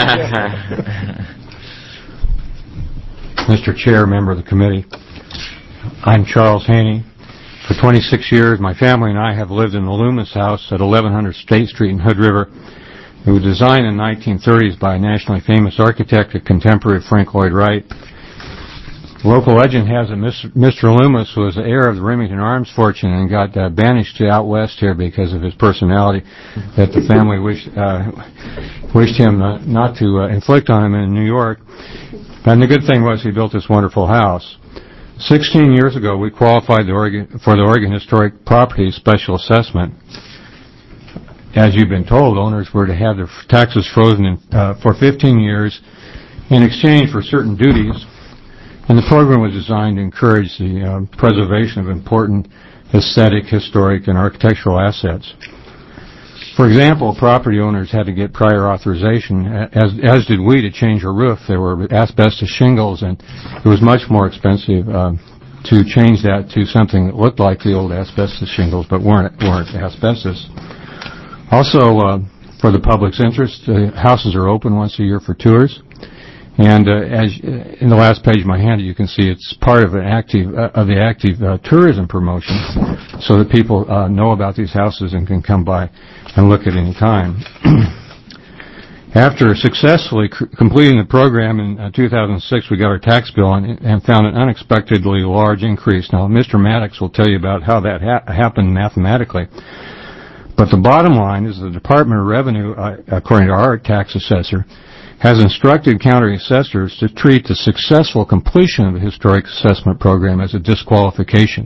[SPEAKER 16] Mister Chair, member of the committee, I'm Charles Haney. For twenty-six years, my family and I have lived in the Loomis House at eleven hundred State Street in Hood River. It was designed in the nineteen thirties by a nationally famous architect, a contemporary of Frank Lloyd Wright. Local legend has it Mister Loomis was the heir of the Remington Arms fortune and got uh, banished to out west here because of his personality, that the family wished uh, wished him uh, not to uh, inflict on him in New York. And the good thing was he built this wonderful house. Sixteen years ago, we qualified the Oregon, for the Oregon Historic Properties Special Assessment. As you've been told, owners were to have their taxes frozen in, uh, for fifteen years in exchange for certain duties. And the program was designed to encourage the uh, preservation of important aesthetic, historic, and architectural assets. For example, property owners had to get prior authorization, as, as did we, to change a roof. There were asbestos shingles, and it was much more expensive uh, to change that to something that looked like the old asbestos shingles, but weren't, weren't asbestos. Also, uh, for the public's interest, uh, houses are open once a year for tours. And uh, as in the last page of my handout, you can see it's part of an active uh, of the active uh, tourism promotion, so that people uh, know about these houses and can come by and look at any time. After successfully c- completing the program in uh, two thousand six, we got our tax bill and, and found an unexpectedly large increase. Now, Mister Maddox will tell you about how that ha- happened mathematically. But the bottom line is the Department of Revenue, uh, according to our tax assessor, has instructed county assessors to treat the successful completion of the historic assessment program as a disqualification.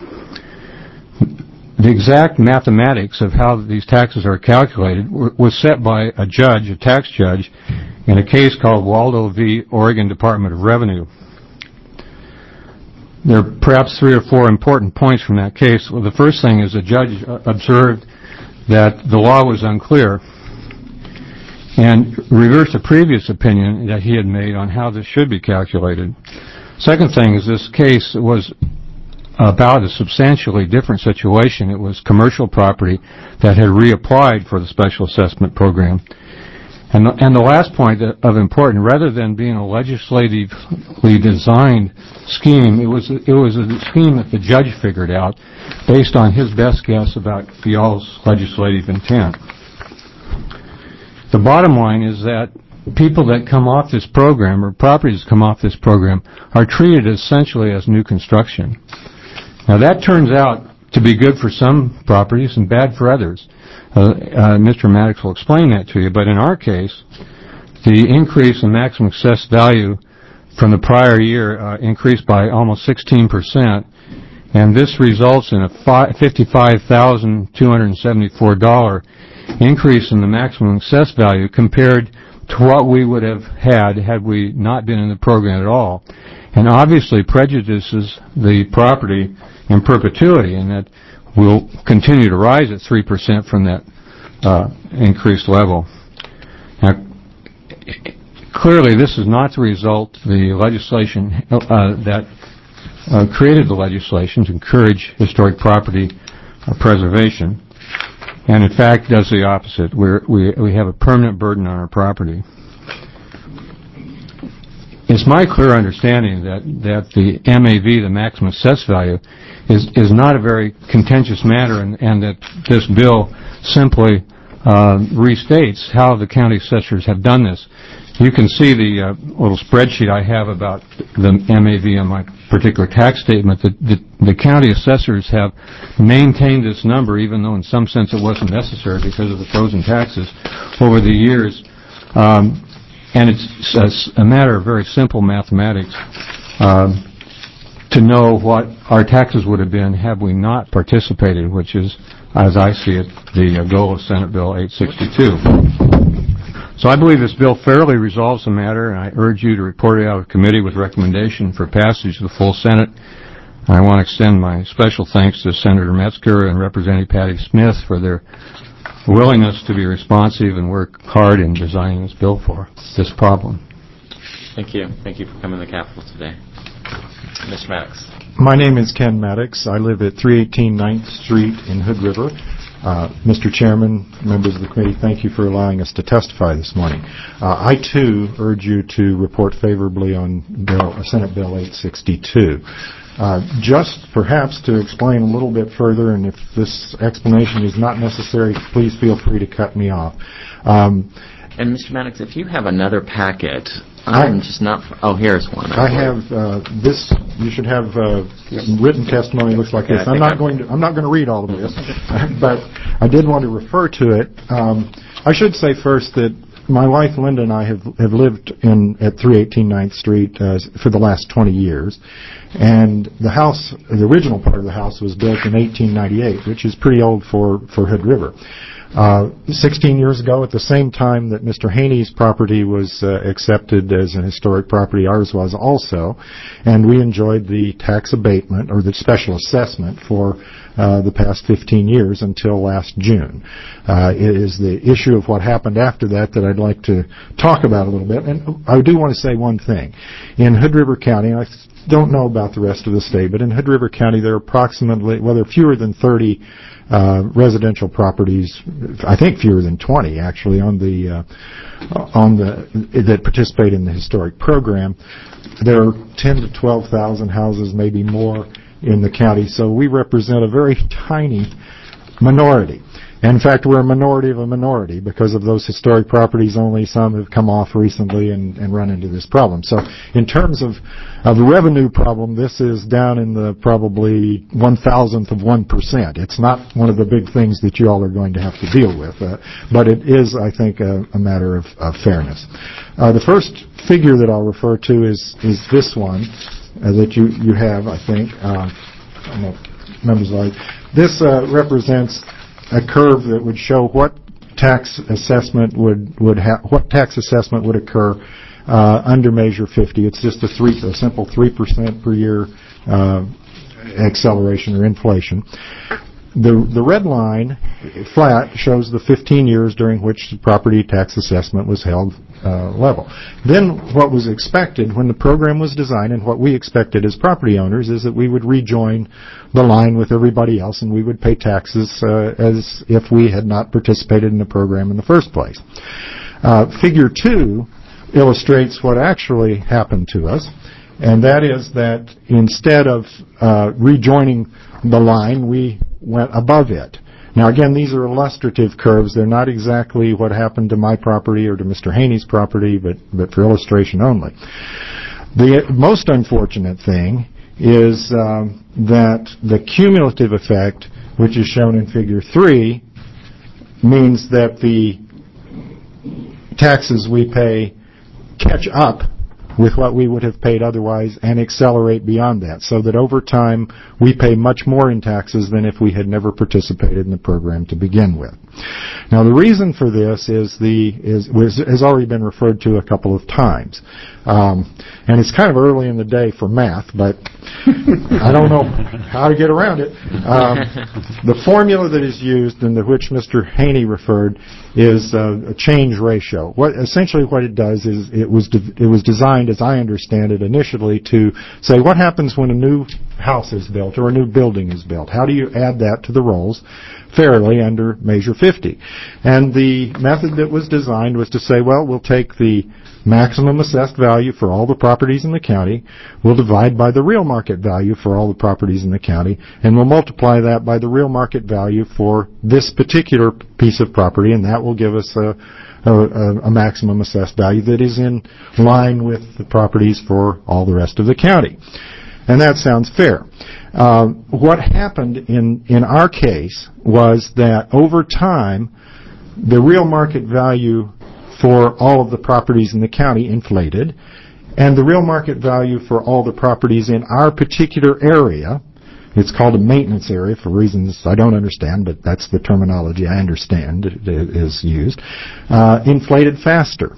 [SPEAKER 16] The exact mathematics of how these taxes are calculated was set by a judge, a tax judge, in a case called Waldo v. Oregon Department of Revenue. There are perhaps three or four important points from that case. Well, the first thing is the judge observed that the law was unclear and reversed a previous opinion that he had made on how this should be calculated. Second thing is this case was about a substantially different situation. It was commercial property that had reapplied for the special assessment program. And the, and the last point of important, rather than being a legislatively designed scheme, it was it was a scheme that the judge figured out based on his best guess about y'all's legislative intent. The bottom line is that people that come off this program, or properties that come off this program, are treated essentially as new construction. Now that turns out to be good for some properties and bad for others. Uh, uh, Mister Maddox will explain that to you, but in our case, the increase in maximum assessed value from the prior year uh, increased by almost sixteen percent, and this results in a fifty-five thousand two hundred seventy-four dollars increase in the maximum assessed value compared to what we would have had had we not been in the program at all, and obviously prejudices the property in perpetuity, and that will continue to rise at three percent from that uh, increased level. Now, clearly, this is not the result of the legislation uh, that uh, created the legislation to encourage historic property uh, preservation, and in fact does the opposite. We're, we we have a permanent burden on our property. It's my clear understanding that, that the M A V, the maximum assessed value, is, is not a very contentious matter, and, and that this bill simply uh, restates how the county assessors have done this. You can see the uh, little spreadsheet I have about the M A V on my particular tax statement. That the, the county assessors have maintained this number, even though in some sense it wasn't necessary because of the frozen taxes over the years. Um, And it's a, a matter of very simple mathematics um, to know what our taxes would have been had we not participated, which is, as I see it, the uh, goal of Senate Bill eight sixty-two. So I believe this bill fairly resolves the matter, and I urge you to report it out of committee with recommendation for passage to the full Senate. I want to extend my special thanks to Senator Metzger and Representative Patty Smith for their willingness to be responsive and work hard in designing this bill for this problem.
[SPEAKER 1] Thank you. Thank you for coming to the Capitol today. Mister Maddox.
[SPEAKER 15] My name is Ken Maddox. I live at three eighteen ninth Street in Hood River. Uh, Mister Chairman, members of the committee, thank you for allowing us to testify this morning. Uh, I, too, urge you to report favorably on Bill, Senate Bill eight sixty-two. Uh, just perhaps to explain a little bit further, and if this explanation is not necessary, please feel free to cut me off. Um,
[SPEAKER 1] and Mister Maddox, if you have another packet, I'm I, just not... Oh, here's one.
[SPEAKER 15] I, I have uh, this. You should have uh, written testimony. Looks like
[SPEAKER 1] okay,
[SPEAKER 15] this. I'm not I'm going to. I'm not going to read all of this, but I did want to refer to it. Um, I should say first that my wife Linda and I have have lived in at three eighteen ninth Street uh, for the last twenty years, and the house, the original part of the house, was built in eighteen ninety-eight, which is pretty old for for Hood River. Uh, sixteen years ago, at the same time that Mister Haney's property was uh, accepted as an historic property, ours was also, and we enjoyed the tax abatement or the special assessment for uh, the past fifteen years until last June. Uh, it is the issue of what happened after that that I'd like to talk about a little bit. And I do want to say one thing. In Hood River County, and I don't know about the rest of the state, but in Hood River County there are approximately, well, there are fewer than thirty uh, residential properties, I think fewer than twenty actually, on the uh, on the that participate in the historic program. There are ten to twelve thousand houses, maybe more, in the county, so we represent a very tiny minority. In fact, we're a minority of a minority because of those historic properties. Only some have come off recently and, and run into this problem. So in terms of, of the revenue problem, this is down in the probably one thousandth of one percent. It's not one of the big things that you all are going to have to deal with, uh, but it is, I think, a, a matter of, of fairness. Uh, the first figure that I'll refer to is, is this one uh, that you, you have, I think. Uh, I don't know if members like. This uh, represents a curve that would show what tax assessment would would ha- what tax assessment would occur uh, under Measure fifty. It's just a three a simple three percent per year uh, acceleration or inflation. The the red line, flat, shows the fifteen years during which the property tax assessment was held uh, level. Then what was expected when the program was designed, and what we expected as property owners, is that we would rejoin the line with everybody else and we would pay taxes uh, as if we had not participated in the program in the first place. Uh, figure two illustrates what actually happened to us, and that is that instead of uh, rejoining the line, we went above it. Now, again, these are illustrative curves. They're not exactly what happened to my property or to Mister Haney's property, but, but for illustration only. The most unfortunate thing is um, that the cumulative effect, which is shown in Figure three, means that the taxes we pay catch up with what we would have paid otherwise and accelerate beyond that, so that over time we pay much more in taxes than if we had never participated in the program to begin with. Now, the reason for this is the is was, has already been referred to a couple of times, um, and it's kind of early in the day for math, but I don't know how to get around it. Um, the formula that is used and to which Mister Haney referred is uh, a change ratio. What essentially what it does is it was de- it was designed, as I understand it, initially to say what happens when a new house is built or a new building is built. How do you add that to the rolls fairly under Measure fifty? And the method that was designed was to say, well, we'll take the maximum assessed value for all the properties in the county, we'll divide by the real market value for all the properties in the county, and we'll multiply that by the real market value for this particular piece of property, and that will give us a, a, a maximum assessed value that is in line with the properties for all the rest of the county. And that sounds fair. Uh, what happened in, in our case was that over time, the real market value for all of the properties in the county inflated, and the real market value for all the properties in our particular area, it's called a maintenance area for reasons I don't understand, but that's the terminology I understand is used, uh, inflated faster.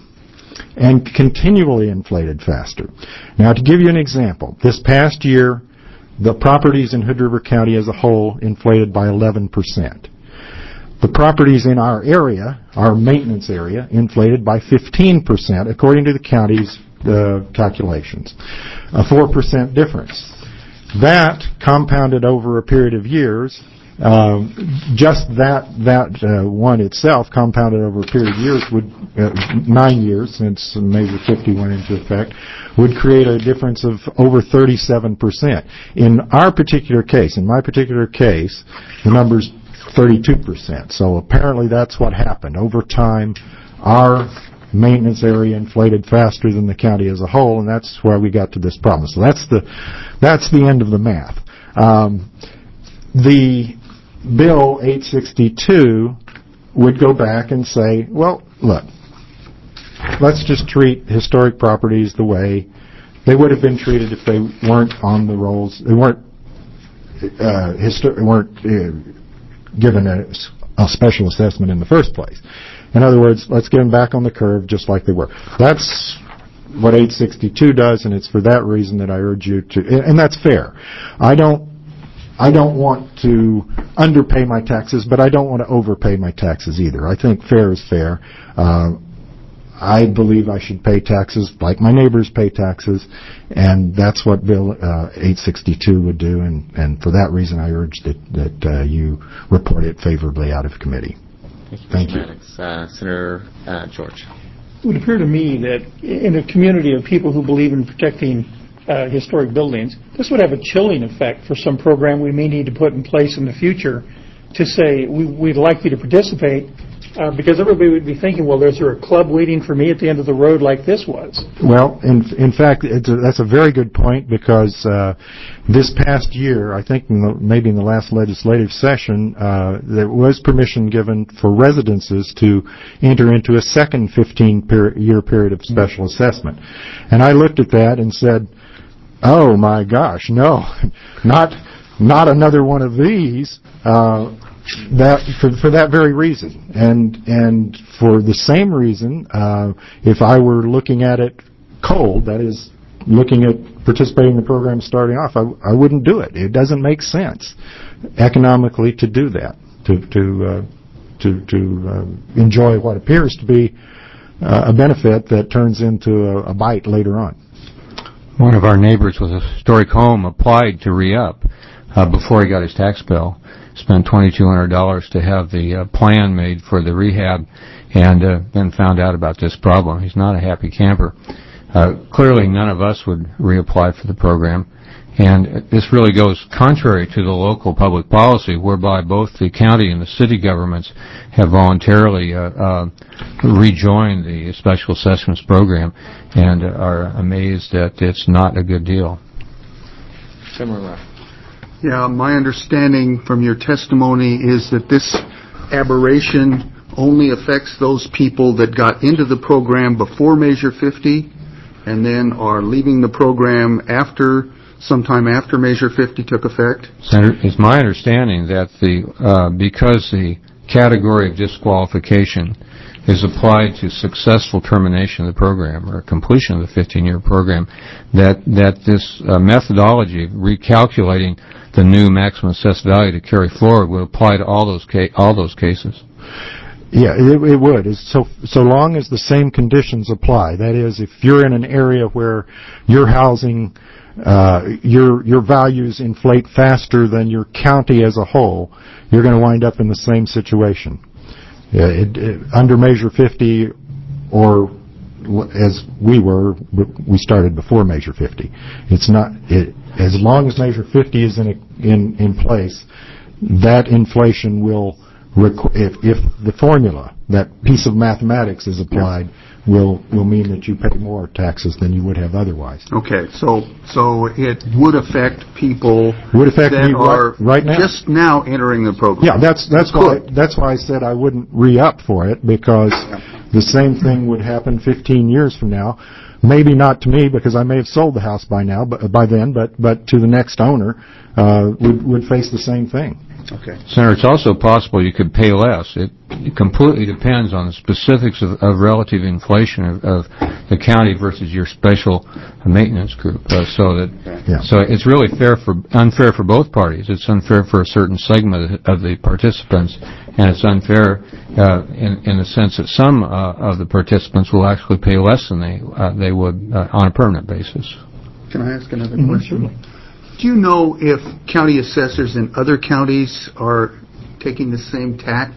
[SPEAKER 15] And continually inflated faster. Now, to give you an example, this past year, the properties in Hood River County as a whole inflated by eleven percent. The properties in our area, our maintenance area, inflated by fifteen percent, according to the county's uh, calculations. A four percent difference. That, compounded over a period of years, Uh, just that that uh, one itself, compounded over a period of years, would uh, nine years since Measure fifty went into effect, would create a difference of over thirty-seven percent. In our particular case, in my particular case, the number's thirty-two percent. So apparently that's what happened. Over time, our maintenance area inflated faster than the county as a whole, and that's where we got to this problem. So that's the that's the end of the math. Um, the Bill eight sixty-two would go back and say, well, look, let's just treat historic properties the way they would have been treated if they weren't on the rolls, they weren't uh, histo- weren't uh, given a, a special assessment in the first place. In other words, let's get them back on the curve just like they were. That's what eight sixty-two does, and it's for that reason that I urge you to, and that's fair. I don't I don't want to underpay my taxes, but I don't want to overpay my taxes either. I think fair is fair. Uh, I believe I should pay taxes like my neighbors pay taxes, and that's what Bill uh, eight sixty-two would do, and, and for that reason I urge that, that uh, you report it favorably out of committee.
[SPEAKER 1] Thank you.
[SPEAKER 15] Thank you.
[SPEAKER 1] Uh, Senator uh, George.
[SPEAKER 5] It would appear to me that in a community of people who believe in protecting Uh, historic buildings, this would have a chilling effect for some program we may need to put in place in the future to say we, we'd like you to participate uh, because everybody would be thinking, well, is there a club waiting for me at the end of the road like this was?
[SPEAKER 15] Well, in, in fact, it's a, that's a very good point because uh, this past year, I think in the, maybe in the last legislative session, uh, there was permission given for residences to enter into a second fifteen-year period of special assessment. And I looked at that and said, oh my gosh, no, not not another one of these. Uh, that for, for that very reason, and and for the same reason, uh, if I were looking at it cold, that is, looking at participating in the program starting off, I, I wouldn't do it. It doesn't make sense economically to do that, to to uh, to to uh, enjoy what appears to be uh, a benefit that turns into a, a bite later on.
[SPEAKER 16] One of our neighbors with a historic home applied to re-up uh, before he got his tax bill, spent twenty-two hundred dollars to have the uh, plan made for the rehab, and uh, then found out about this problem. He's not a happy camper. Uh, clearly, none of us would reapply for the program, and this really goes contrary to the local public policy, whereby both the county and the city governments have voluntarily uh, uh, rejoined the special assessments program and are amazed that it's not a good deal.
[SPEAKER 1] Similar.
[SPEAKER 9] Yeah, my understanding from your testimony is that this aberration only affects those people that got into the program before Measure fifty. and then are leaving the program after, sometime after Measure fifty took effect?
[SPEAKER 16] Senator, it's my understanding that the uh, because the category of disqualification is applied to successful termination of the program or completion of the fifteen-year program, that that this uh, methodology of recalculating the new maximum assessed value to carry forward would apply to all those ca- all those cases.
[SPEAKER 15] Yeah, it, it would. It's so so long as the same conditions apply. That is, if you're in an area where your housing, uh, your your values inflate faster than your county as a whole, you're going to wind up in the same situation. Yeah, it, it, under Measure fifty, or as we were, we started before Measure fifty. It's not it, as long as Measure fifty is in a, in in place, that inflation will. If, if the formula, that piece of mathematics is applied, will will mean that you pay more taxes than you would have otherwise.
[SPEAKER 9] Okay, so so it would affect people
[SPEAKER 15] would affect
[SPEAKER 9] that
[SPEAKER 15] me
[SPEAKER 9] are
[SPEAKER 15] right, right now.
[SPEAKER 9] just now entering the program.
[SPEAKER 15] Yeah, that's that's why that's why I said I wouldn't re-up for it, because the same thing would happen fifteen years from now. Maybe not to me, because I may have sold the house by now, but by then, but but to the next owner uh, would would face the same thing.
[SPEAKER 9] Okay.
[SPEAKER 16] Senator, it's also possible you could pay less. It, it completely depends on the specifics of, of relative inflation of, of the county versus your special maintenance group. Uh, so that
[SPEAKER 15] yeah.
[SPEAKER 16] so it's really fair for unfair for both parties. It's unfair for a certain segment of the participants, and it's unfair uh, in in the sense that some uh, of the participants will actually pay less than they uh, they would uh, on a permanent basis.
[SPEAKER 9] Can I ask another
[SPEAKER 5] Mm-hmm.
[SPEAKER 9] question? Do you know if county assessors in other counties are taking the same tact?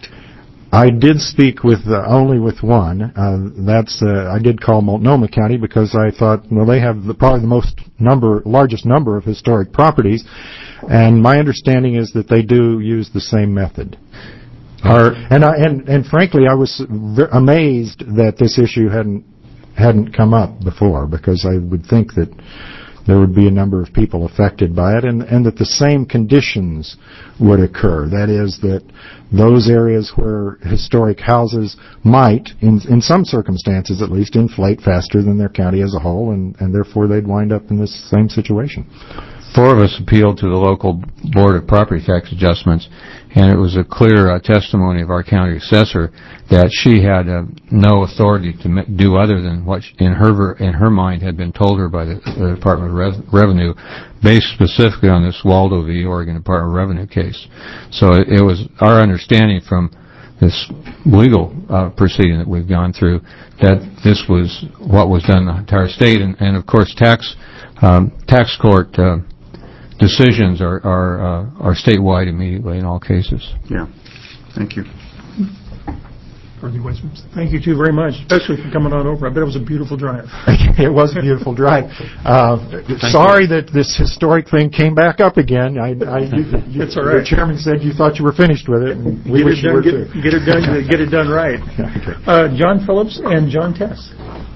[SPEAKER 15] I did speak with uh, only with one. Uh, that's uh, I did call Multnomah County because I thought, well, they have the, probably the most number, largest number of historic properties, and my understanding is that they do use the same method. Our, and I and and frankly, I was v- amazed that this issue hadn't hadn't come up before, because I would think that there would be a number of people affected by it, and, and that the same conditions would occur. That is, that those areas where historic houses might, in, in some circumstances at least, inflate faster than their county as a whole, and, and therefore they'd wind up in this same situation.
[SPEAKER 16] Four of us appealed to the local Board of Property Tax Adjustments, and it was a clear uh, testimony of our county assessor that she had uh, no authority to m- do other than what she, in her ver- in her mind had been told her by the, the Department of Re- Revenue, based specifically on this Waldo v. Oregon Department of Revenue case. So it, it was our understanding from this legal uh, proceeding that we've gone through that this was what was done in the entire state, and, and of course tax um, tax court uh, decisions are are, uh, are statewide immediately in all cases.
[SPEAKER 9] Yeah. Thank you.
[SPEAKER 5] Thank you, too, very much, especially for coming on over. I bet it was a beautiful drive.
[SPEAKER 15] It was a beautiful drive. Uh, sorry you. that this historic thing came back up again. I, I, you, you,
[SPEAKER 5] That's all right.
[SPEAKER 15] The chairman said you thought you were finished with it. And we
[SPEAKER 5] get
[SPEAKER 15] wish
[SPEAKER 5] it done,
[SPEAKER 15] you were
[SPEAKER 5] get,
[SPEAKER 15] too.
[SPEAKER 5] Get it done. Get it done right.
[SPEAKER 15] Okay.
[SPEAKER 5] Uh, John Phillips and John Tess.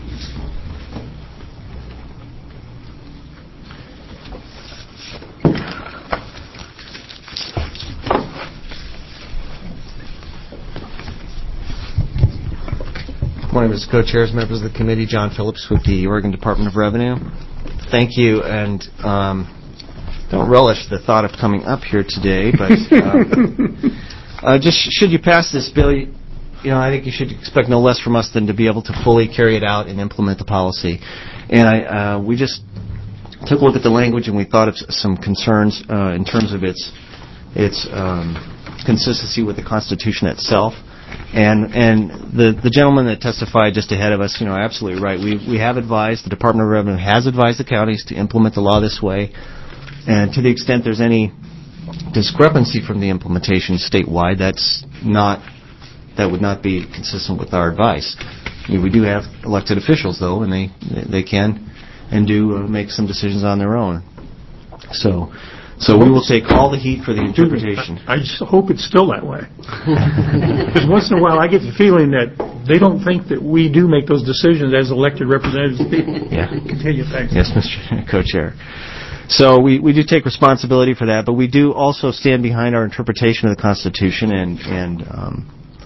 [SPEAKER 17] Good morning, Mister Co-Chairs, members of the committee. John Phillips with the Oregon Department of Revenue. Thank you, and um, don't relish the thought of coming up here today, but um, uh, just should you pass this bill, you, you know, I think you should expect no less from us than to be able to fully carry it out and implement the policy. And I, uh, we just took a look at the language, and we thought of some concerns uh, in terms of its its um, consistency with the Constitution itself. And and the the gentleman that testified just ahead of us, you know, absolutely right. We we have advised, the Department of Revenue has advised the counties to implement the law this way, and to the extent there's any discrepancy from the implementation statewide, that's not that would not be consistent with our advice. I mean, we do have elected officials though, and they they can and do uh, make some decisions on their own. So. So we will take all the heat for the interpretation.
[SPEAKER 5] I just hope it's still that way. Because once in a while I get the feeling that they don't think that we do make those decisions as elected representatives.
[SPEAKER 17] Yeah.
[SPEAKER 5] Continue, thanks.
[SPEAKER 17] Yes, Mister Co-Chair. So we, we do take responsibility for that, but we do also stand behind our interpretation of the Constitution, and and um,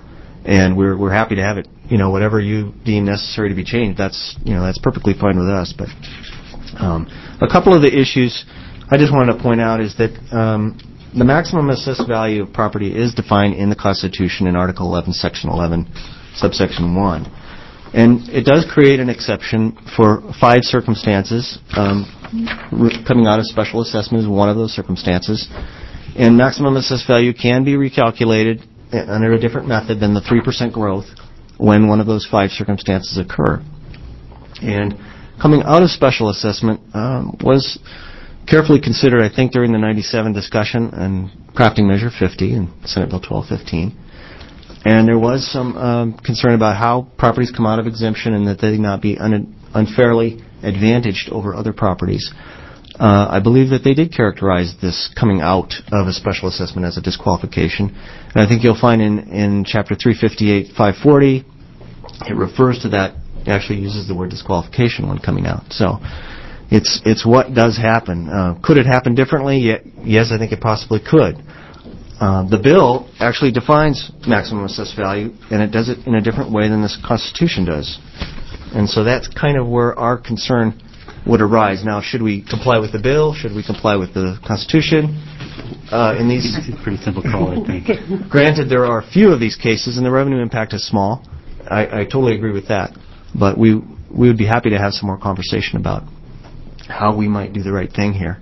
[SPEAKER 17] and we're we're happy to have it. You know, whatever you deem necessary to be changed, that's you know that's perfectly fine with us. But um, a couple of the issues I just wanted to point out is that um, the maximum assessed value of property is defined in the Constitution in Article eleven, Section eleven, subsection one. And it does create an exception for five circumstances. Um, re- coming out of special assessment is one of those circumstances. And maximum assessed value can be recalculated under a different method than the three percent growth when one of those five circumstances occur. And coming out of special assessment um, was carefully considered, I think, during the ninety-seven discussion and crafting Measure fifty in Senate Bill twelve fifteen. And there was some um, concern about how properties come out of exemption and that they not be un- unfairly advantaged over other properties. Uh, I believe that they did characterize this coming out of a special assessment as a disqualification. And I think you'll find in, in Chapter three fifty-eight, five forty, it refers to that. It actually uses the word disqualification when coming out. So it's it's what does happen. Uh, could it happen differently? Ye- yes, I think it possibly could. Uh, the bill actually defines maximum assessed value, and it does it in a different way than the Constitution does. And so that's kind of where our concern would arise. Now, should we comply with the bill? Should we comply with the Constitution? Uh, in these,
[SPEAKER 4] it's a pretty simple call, I think.
[SPEAKER 17] Granted, there are a few of these cases, and the revenue impact is small. I, I totally agree with that. But we we would be happy to have some more conversation about how we might do the right thing here.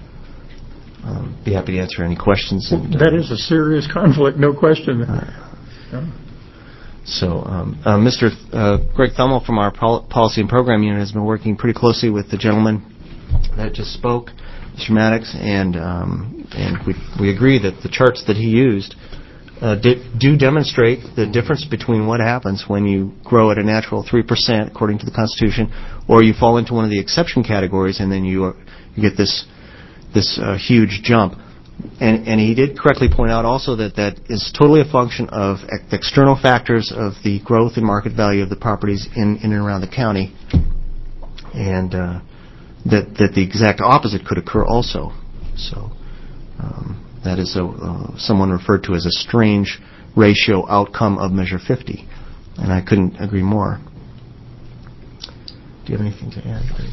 [SPEAKER 17] Um, be happy to answer any questions. And, uh,
[SPEAKER 5] that is a serious conflict, no question.
[SPEAKER 17] Uh, yeah. So, um, uh, Mister Th- uh, Greg Thummel from our pol- Policy and Program Unit has been working pretty closely with the gentleman that just spoke, Mister Maddox, and um, and we we agree that the charts that he used uh, di- do demonstrate the difference between what happens when you grow at a natural three percent according to the Constitution, or you fall into one of the exception categories and then you are, you get this this uh, huge jump. And, and he did correctly point out also that that is totally a function of ex- external factors of the growth and market value of the properties in, in and around the county, and uh, that that the exact opposite could occur also. So um, that is a, uh, someone referred to as a strange ratio outcome of Measure fifty, and I couldn't agree more. Do you have anything to add, Greg?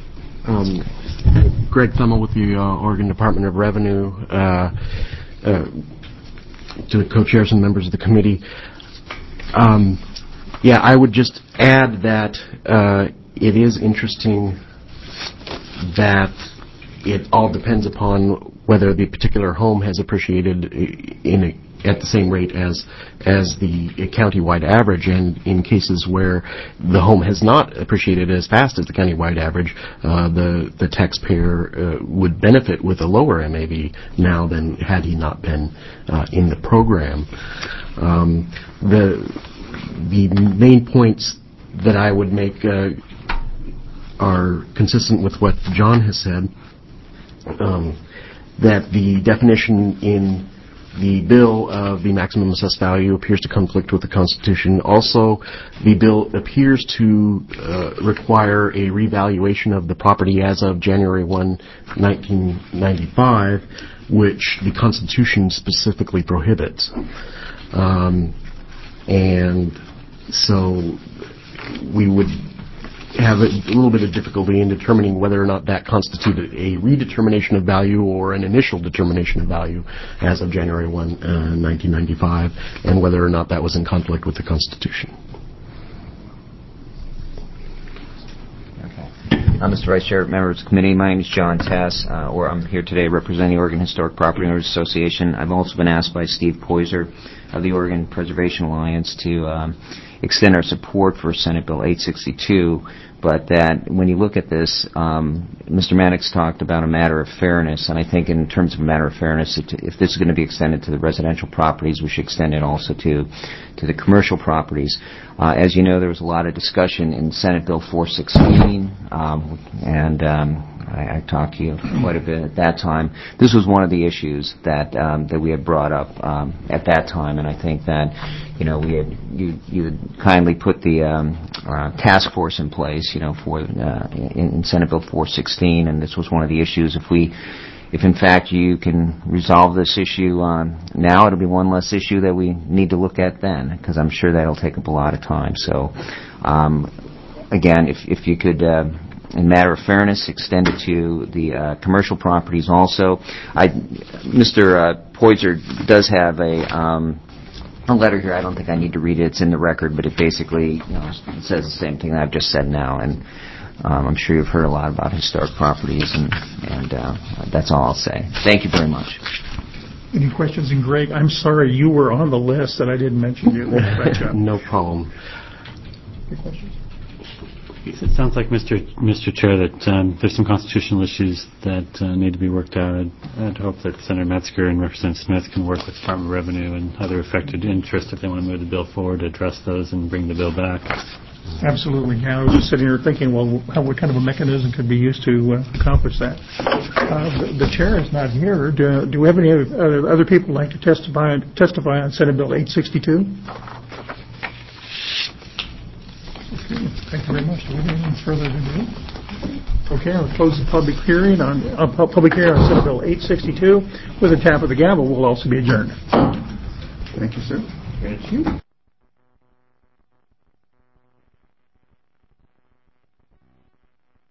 [SPEAKER 18] Um, Greg Thummel with the uh, Oregon Department of Revenue, uh, uh, to the co-chairs and members of the committee. Um, yeah, I would just add that uh, it is interesting that it all depends upon whether the particular home has appreciated in a at the same rate as as the county-wide average, and in cases where the home has not appreciated as fast as the county-wide average, uh, the the taxpayer uh, would benefit with a lower M A V now than had he not been uh, in the program. Um, the the main points that I would make uh, are consistent with what John has said. Um, that the definition in the bill of the maximum assessed value appears to conflict with the Constitution. Also, the bill appears to uh, require a revaluation of the property as of January first, nineteen ninety-five, which the Constitution specifically prohibits. Um, and so we would have a little bit of difficulty in determining whether or not that constituted a redetermination of value or an initial determination of value as of January first, uh, nineteen ninety-five, and whether or not that was in conflict with the Constitution.
[SPEAKER 19] Okay. Uh, Mister Vice Chair, members of the committee, my name is John Tess, uh, or I'm here today representing the Oregon Historic Property Owners Association. I've also been asked by Steve Poyser of the Oregon Preservation Alliance to um, extend our support for Senate Bill eight sixty-two, but that when you look at this, um, Mister Maddox talked about a matter of fairness, and I think in terms of a matter of fairness, it, if this is going to be extended to the residential properties, we should extend it also to to the commercial properties. Uh, as you know, there was a lot of discussion in Senate Bill four sixteen, um, and um, I, I talked to you quite a bit at that time. This was one of the issues that um, that we had brought up um, at that time, and I think that you know we had you you had kindly put the um, uh, task force in place, you know, for uh, in, in Senate Bill four sixteen, and this was one of the issues. If we if in fact you can resolve this issue um, now, it'll be one less issue that we need to look at then, because I'm sure that'll take up a lot of time. So, um, again, if if you could, uh, in matter of fairness, extend it to the uh, commercial properties also. I, Mister Uh, Poyser does have a um, a letter here. I don't think I need to read it. It's in the record, but it basically, you know, it says the same thing that I've just said now. And um, I'm sure you've heard a lot about historic properties, and and uh, that's all I'll say. Thank you very much.
[SPEAKER 5] Any questions? And Greg, I'm sorry you were on the list and I didn't mention you.
[SPEAKER 18] No problem.
[SPEAKER 5] Any questions?
[SPEAKER 4] It sounds like, Mister Mister Chair, that um, there's some constitutional issues that uh, need to be worked out. I'd, I'd hope that Senator Metzger and Representative Smith can work with the Department of Revenue and other affected interests if they want to move the bill forward to address those and bring the bill back.
[SPEAKER 5] Absolutely. Yeah, I was just sitting here thinking, well, how, what kind of a mechanism could be used to uh, accomplish that? Uh, the, the chair is not here. Do, do we have any other, other people like to testify testify on Senate Bill eight sixty-two? Okay, thank you very much. Do we have anything further to do? Okay, I'll close the public hearing on uh, public hearing on Senate Bill eight sixty-two. With a tap of the gavel, we'll also be adjourned. Thank you, sir. Thank you.